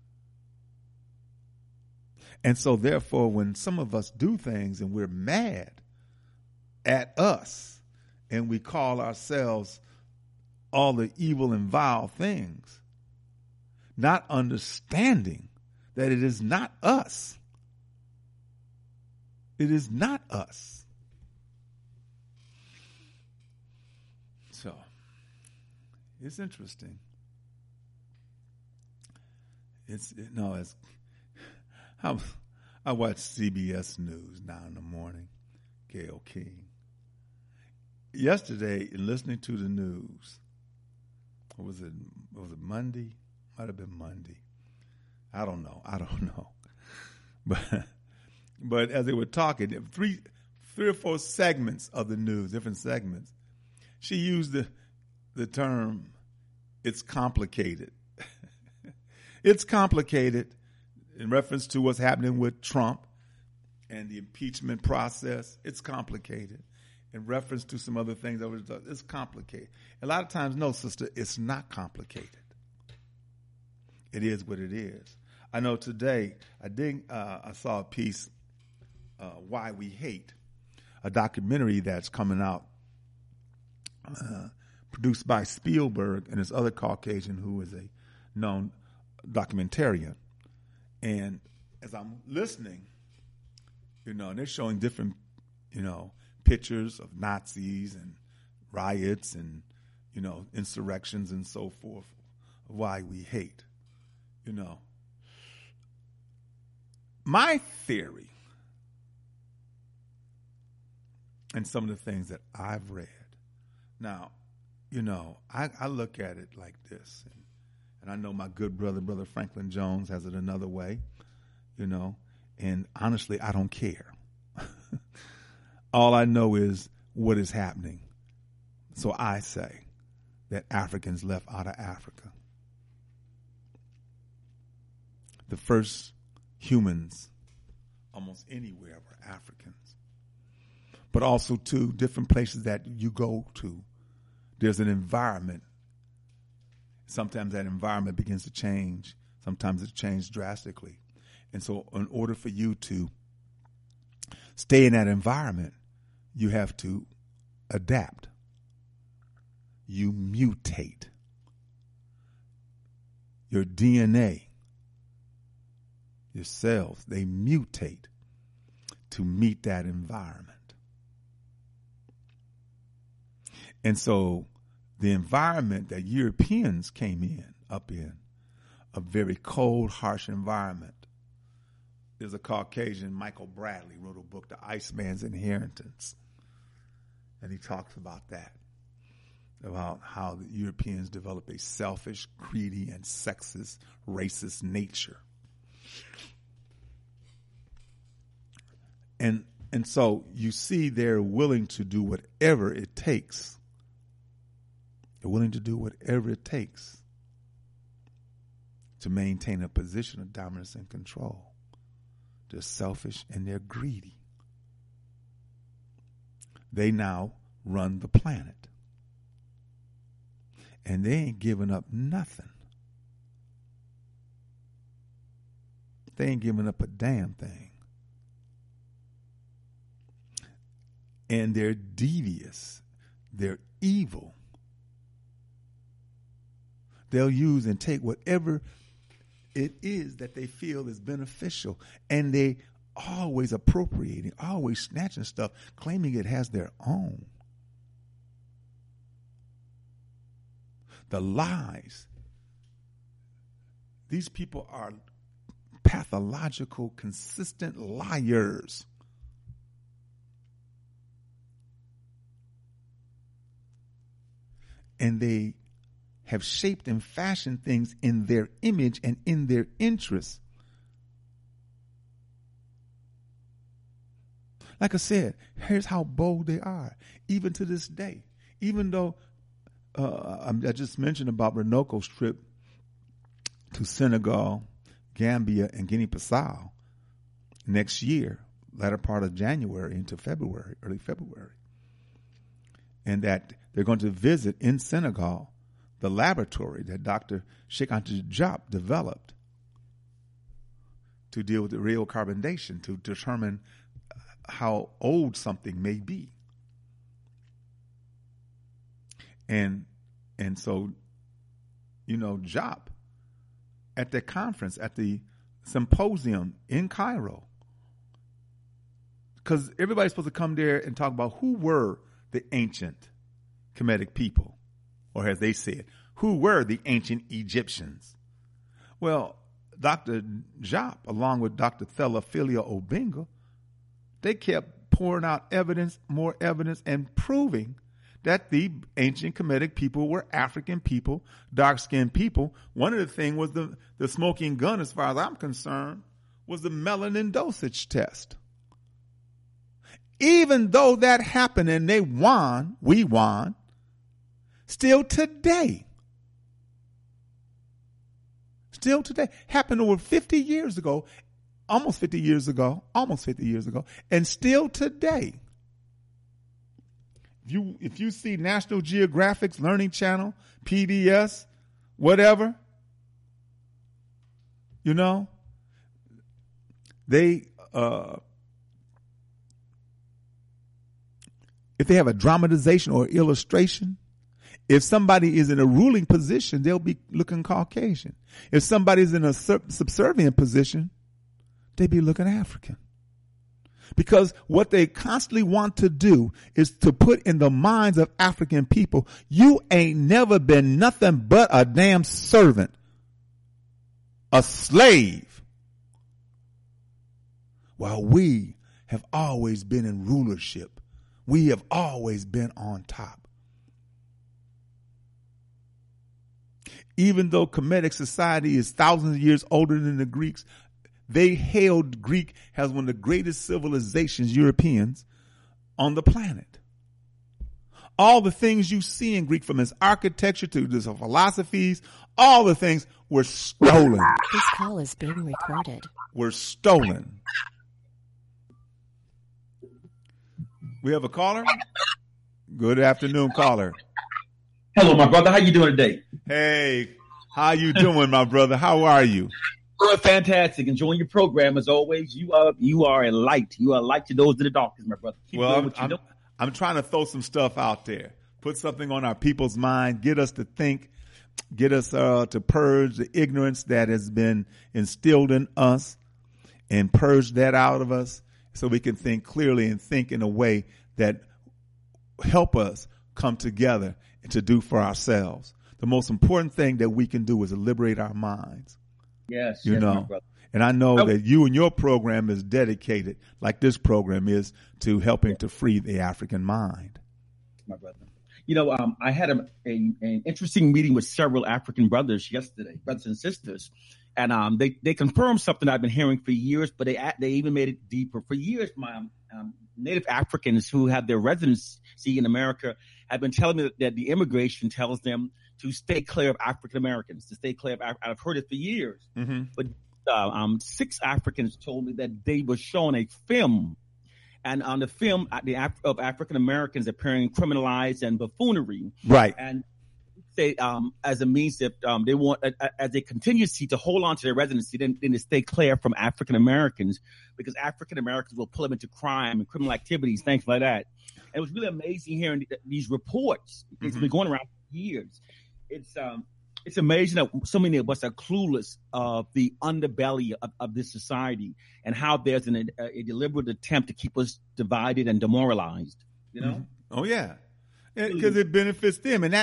And so therefore, when some of us do things and we're mad at us and we call ourselves all the evil and vile things, not understanding that it is not us. It is not us. So, it's interesting. I watch CBS News now in the morning, Gayle King. Yesterday, in listening to the news, was it Monday? Might have been Monday. I don't know. But as they were talking, three or four segments of the news, different segments, she used the term, it's complicated. It's complicated in reference to what's happening with Trump and the impeachment process. It's complicated. In reference to some other things, it's complicated. A lot of times, no, sister, it's not complicated. It is what it is. I know today, I saw a piece, Why We Hate, a documentary that's coming out, produced by Spielberg and this other Caucasian who is a known documentarian. And as I'm listening, and they're showing different, pictures of Nazis and riots and, insurrections and so forth, why we hate, My theory, and some of the things that I've read, now, I look at it like this, and I know my good brother Franklin Jones has it another way, and honestly, I don't care. All I know is what is happening. So I say that Africans left out of Africa. The first humans almost anywhere were Africans. But also, too, different places that you go to, there's an environment. Sometimes that environment begins to change. Sometimes it changes drastically. And so in order for you to stay in that environment, you have to adapt. You mutate. Your DNA, your cells, they mutate to meet that environment. And so the environment that Europeans came up in, a very cold, harsh environment. There's a Caucasian, Michael Bradley, wrote a book, The Iceman's Inheritance. And he talks about that, about how the Europeans developed a selfish, greedy, and sexist, racist nature. And so you see they're willing to do whatever it takes. They're willing to do whatever it takes to maintain a position of dominance and control. They're selfish and they're greedy. They now run the planet. And they ain't giving up nothing. They ain't giving up a damn thing. And they're devious. They're evil. They'll use and take whatever it is that they feel is beneficial. And they always appropriating, always snatching stuff, claiming it has their own. The lies. These people are pathological, consistent liars. And they have shaped and fashioned things in their image and in their interest. Like I said, here's how bold they are, even to this day. Even though I just mentioned about Renoco's trip to Senegal, Gambia, and Guinea-Bissau next year, latter part of January into February, early February. And that they're going to visit in Senegal the laboratory that Dr. Cheikh Anta Diop developed to deal with the radiocarbonation, to determine how old something may be. And so, Diop at the conference, at the symposium in Cairo, because everybody's supposed to come there and talk about who were the ancient Kemetic people, or as they said, who were the ancient Egyptians. Well, Dr. Diop, along with Dr. Theophile Obenga, they kept pouring out evidence, more evidence, and proving that the ancient Kemetic people were African people, dark-skinned people. One of the things was the smoking gun, as far as I'm concerned, was the melanin dosage test. Even though that happened and they won, we won, still today, happened over 50 years ago, almost 50 years ago, and still today. If you see National Geographic's Learning Channel, PBS, whatever, they if they have a dramatization or illustration, If somebody is in a ruling position, they'll be looking Caucasian. If somebody's in a subservient position, they be looking African. Because what they constantly want to do is to put in the minds of African people, you ain't never been nothing but a damn servant, a slave. While we have always been in rulership. We have always been on top. Even though Kemetic society is thousands of years older than the Greeks, they hailed Greek as one of the greatest civilizations, Europeans, on the planet. All the things you see in Greek, from its architecture to its philosophies, all the things were stolen.
This call is being recorded.
Were stolen. We have a caller? Good afternoon, caller.
Hello, my brother. How you doing today?
Hey, how you doing, my brother? How are you?
Doing fantastic. Enjoying your program as always. You are a light. You are a light to those in the darkness, my brother. Keep doing what you do.
I'm trying to throw some stuff out there. Put something on our people's mind. Get us to think. Get us to purge the ignorance that has been instilled in us, and purge that out of us so we can think clearly and think in a way that help us come together and to do for ourselves. The most important thing that we can do is to liberate our minds.
Yes,
you know, and I know that you and your program is dedicated, like this program is, to helping to free the African mind.
My brother. You know, I had an interesting meeting with several African brothers yesterday, brothers and sisters, and they confirmed something I've been hearing for years, but they even made it deeper. For years, my Native Africans who have their residency in America have been telling me that the immigration tells them to stay clear of African Americans, to stay clear of. I've heard it for years, but 6 Africans told me that they were shown a film, and on the film, of African Americans appearing criminalized and buffoonery,
right?
And say as a means that they want, as a contingency to hold on to their residency, then to stay clear from African Americans, because African Americans will pull them into crime and criminal activities, things like that. And it was really amazing hearing these reports. It's been going around for years. It's amazing that so many of us are clueless of the underbelly of this society, and how there's a deliberate attempt to keep us divided and demoralized. You know?
Mm-hmm. Oh yeah, because it benefits them, and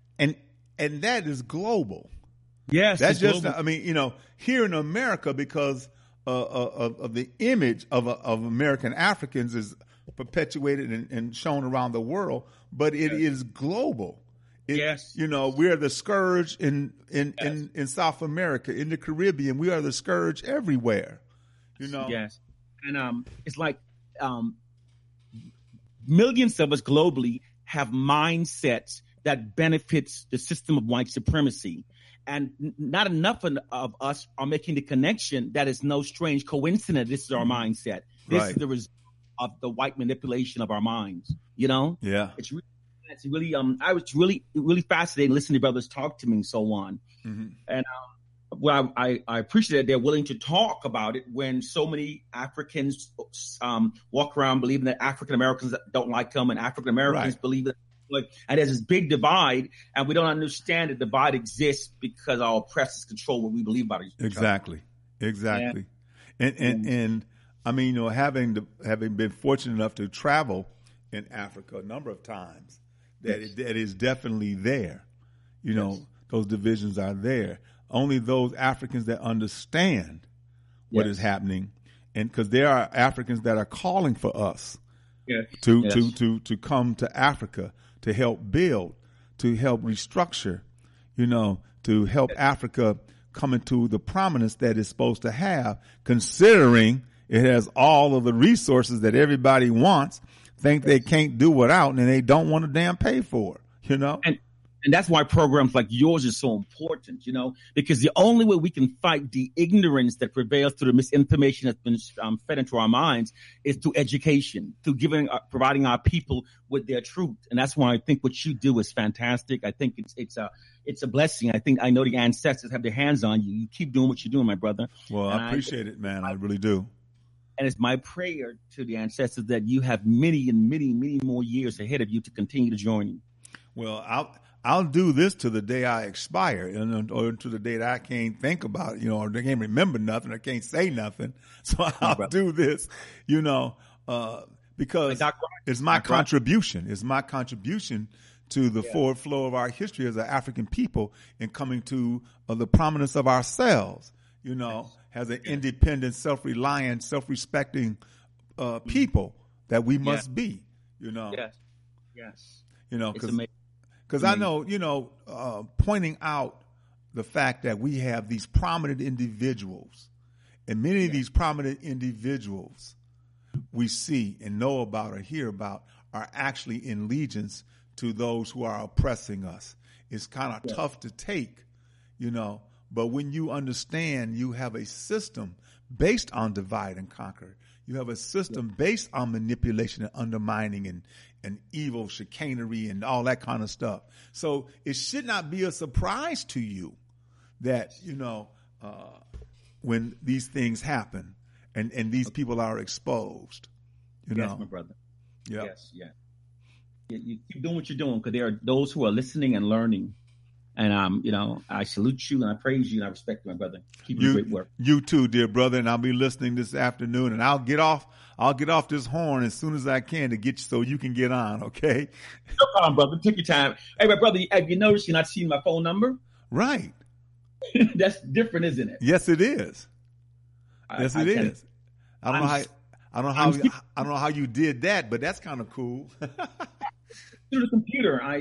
that is global.
Yes,
that's just.
Global.
I mean, you know, here in America, because of the image of American Africans is perpetuated and shown around the world, but it is global.
Yes,
you know, we are the scourge in South America, in the Caribbean. We are the scourge everywhere. You know.
Yes, and it's like millions of us globally have mindsets that benefits the system of white supremacy, and not enough of us are making the connection that is no strange coincidence. This is our mindset. This is the result of the white manipulation of our minds. You know.
Yeah.
It's really I was really fascinated listening to brothers talk to me and so on. Mm-hmm. And well, I appreciate that they're willing to talk about it when so many Africans walk around believing that African Americans don't like them, and African Americans believe that. And there's this big divide, and we don't understand that divide exists because our oppressors control what we believe about each other.
Exactly. Yeah. And I mean, you know, having been fortunate enough to travel in Africa a number of times, that is definitely there. You know, those divisions are there. Only those Africans that understand what is happening, and because there are Africans that are calling for us to come to Africa to help build, to help restructure, you know, to help Africa come into the prominence that it's supposed to have, considering it has all of the resources that everybody wants, think they can't do without, and they don't want to damn pay for, you know?
And that's why programs like yours are so important, you know, because the only way we can fight the ignorance that prevails through the misinformation that's been fed into our minds is through education, through providing our people with their truth. And that's why I think what you do is fantastic. I think it's a blessing. I know the ancestors have their hands on you. You keep doing what you're doing, my brother.
Well, I appreciate it, man. I really do.
And it's my prayer to the ancestors that you have many and many, many more years ahead of you to continue the journey.
Well, I'll do this to the day I expire, or to the day that I can't think about it, or they can't remember nothing, I can't say nothing. So I'll do this, because it's my contribution. It's my contribution to the forward flow of our history as an African people and coming to the prominence of ourselves, as an independent, self-reliant, self-respecting people that we must be,
Yes.
Because I know, pointing out the fact that we have these prominent individuals, and many of these prominent individuals we see and know about or hear about are actually in allegiance to those who are oppressing us. It's kind of tough to take, but when you understand you have a system based on divide and conquer, you have a system based on manipulation and undermining and evil chicanery and all that kind of stuff. So it should not be a surprise to you that, when these things happen and these people are exposed,
Yes, my brother.
Yeah.
Yes, yeah. You keep doing what you're doing, because there are those who are listening and learning. And, I salute you and I praise you and I respect you, my brother. Keep doing great work.
You too, dear brother. And I'll be listening this afternoon, and I'll get off this horn as soon as I can to get you so you can get on. Okay.
No problem, brother. Take your time. Hey, my brother, have you noticed you're not seeing my phone number?
Right.
That's different, isn't it?
Yes, it is. Yes, it is. I don't know how you did that, but that's kind of cool.
Through the computer, I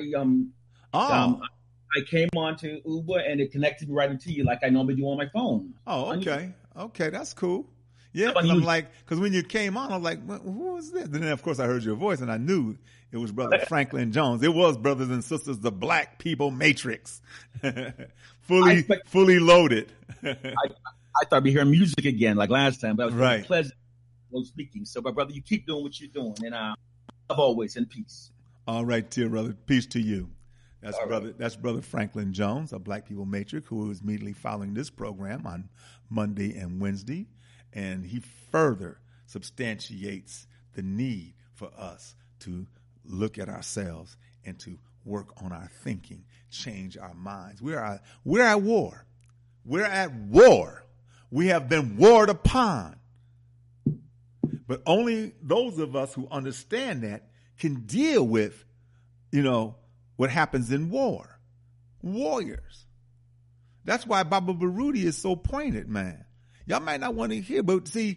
came onto Uber and it connected me right into you like I normally do on my phone.
Oh, okay. Okay, that's cool. Yeah, because when you came on, I'm like, who is this? And then, of course, I heard your voice and I knew it was Brother Franklin Jones. It was, brothers and sisters, the Black People Matrix. fully loaded.
I thought I'd be hearing music again like last time, but I was
right.
Pleasant speaking. So, my brother, you keep doing what you're doing, and love always and peace.
All right, dear brother. Peace to you. That's
All
brother.
right.
That's Brother Franklin Jones, a Black People Matrix, who is immediately following this program on Monday and Wednesday, and he further substantiates the need for us to look at ourselves and to work on our thinking, change our minds. We're at war. We're at war. We have been warred upon. But only those of us who understand that can deal with, what happens in war. Warriors. That's why Baba Baruti is so pointed, man. Y'all might not want to hear, but see,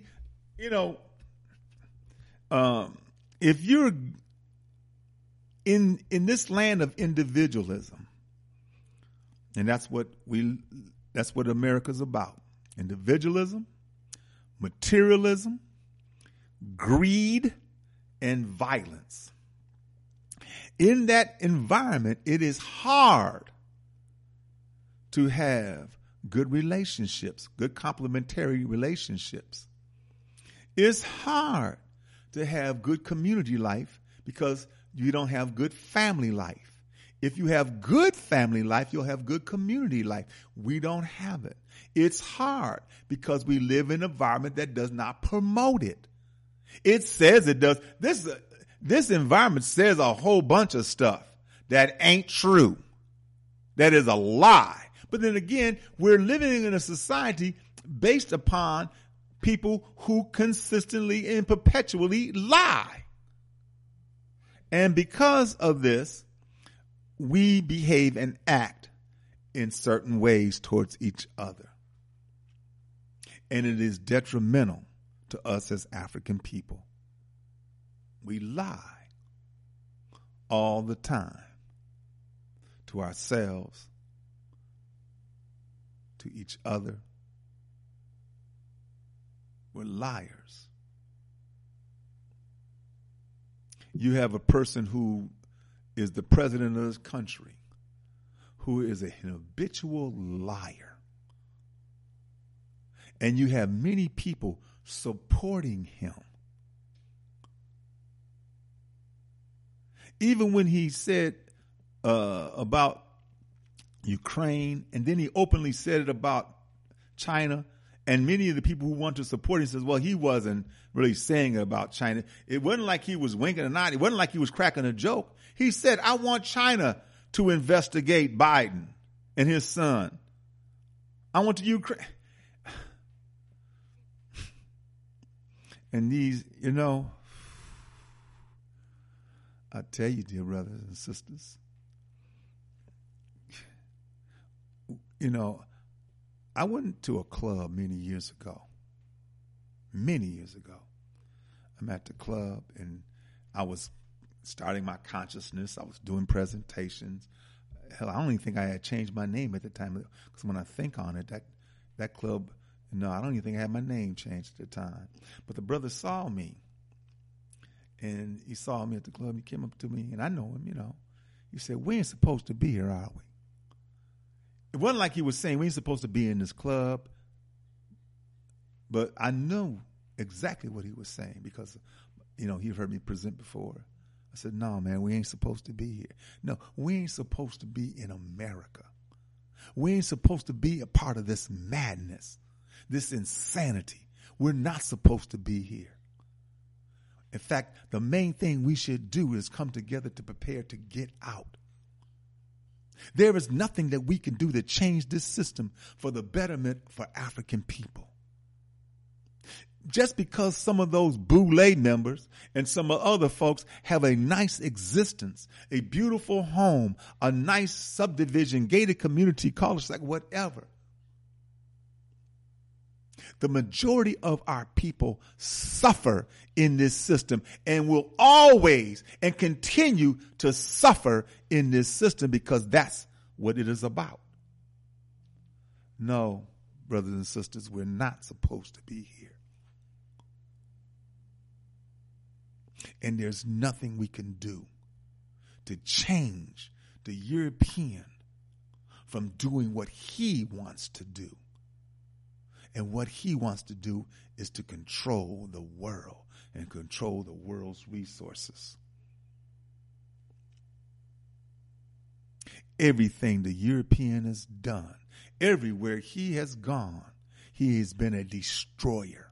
if you're in this land of individualism, and that's what America's about. Individualism, materialism, greed, and violence. In that environment, it is hard to have good relationships, good complementary relationships. It's hard to have good community life because you don't have good family life. If you have good family life, you'll have good community life. We don't have it. It's hard because we live in an environment that does not promote it. It says it does. This environment says a whole bunch of stuff that ain't true. That is a lie. But then again, we're living in a society based upon people who consistently and perpetually lie. And because of this, we behave and act in certain ways towards each other. And it is detrimental to us as African people. We lie all the time to ourselves, to each other. We're liars. You have a person who is the president of this country who is an habitual liar. And you have many people supporting him. Even when he said about Ukraine, and then he openly said it about China, and many of the people who want to support him says, well, he wasn't really saying it about China. It wasn't like he was winking a nod. It wasn't like he was cracking a joke. He said, I want China to investigate Biden and his son. I went to Ukraine. And these, I tell you, dear brothers and sisters, I went to a club many years ago. I'm at the club and I was starting my consciousness. I was doing presentations. Hell, I don't even think I had changed my name at the time. Because when I think on it, that club, no, I don't even think I had my name changed at the time. But the brother saw me. And he saw me at the club. And he came up to me, and I know him, He said, we ain't supposed to be here, are we? It wasn't like he was saying we ain't supposed to be in this club. But I knew exactly what he was saying because, he heard me present before. I said, no, man, we ain't supposed to be here. No, we ain't supposed to be in America. We ain't supposed to be a part of this madness, this insanity. We're not supposed to be here. In fact, the main thing we should do is come together to prepare to get out. There is nothing that we can do to change this system for the betterment for African people. Just because some of those Boule members and some of other folks have a nice existence, a beautiful home, a nice subdivision, gated community, college, like whatever. The majority of our people suffer in this system and will always and continue to suffer in this system because that's what it is about. No, brothers and sisters, we're not supposed to be here. And there's nothing we can do to change the European from doing what he wants to do. And what he wants to do is to control the world and control the world's resources. Everything the European has done, everywhere he has gone, he has been a destroyer.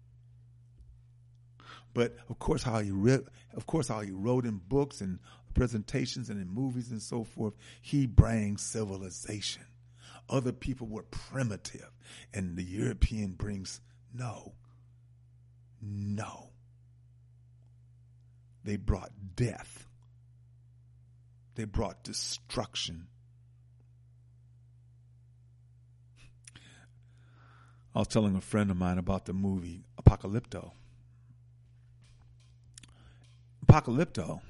But of course, how he wrote in books and presentations and in movies and so forth, he brings civilization. Other people were primitive, and the European brings no. They brought death. They brought destruction. I was telling a friend of mine about the movie Apocalypto. Apocalypto,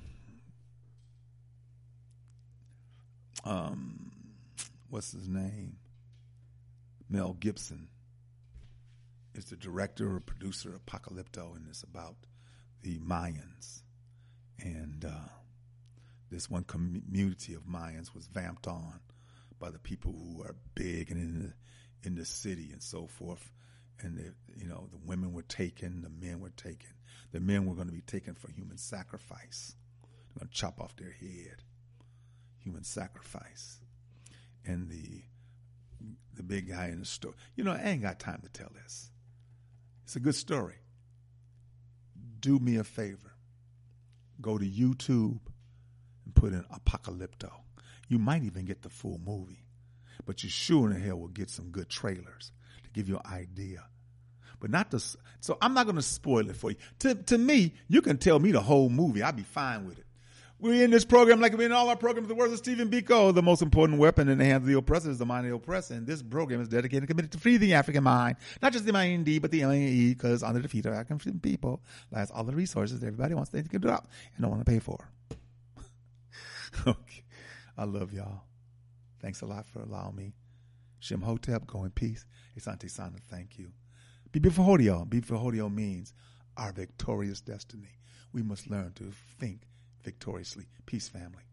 what's his name? Mel Gibson is the director or producer of Apocalypto, and it's about the Mayans. And this one community of Mayans was vamped on by the people who are big and in the city and so forth. And the women were taken, the men were taken. The men were going to be taken for human sacrifice. They're going to chop off their head. Human sacrifice. And the big guy in the story. I ain't got time to tell this. It's a good story. Do me a favor. Go to YouTube and put in Apocalypto. You might even get the full movie. But you sure in the hell will get some good trailers to give you an idea. But not the, so I'm not going to spoil it for you. To me, you can tell me the whole movie. I'll be fine with it. We're in this program like we're in all our programs. The words of Stephen Biko. The most important weapon in the hands of the oppressor is the mind of the oppressor. And this program is dedicated and committed to free the African mind. Not just the mind, but the M-A-E, because under the feet of African people lies all the resources everybody wants to get up and don't want to pay for. Okay. I love y'all. Thanks a lot for allowing me. Shem Hotep, go in peace. Asante Sana, thank you. Bibi Fahodio. Bibi Fahodio means our victorious destiny. We must learn to think victoriously. Peace, family.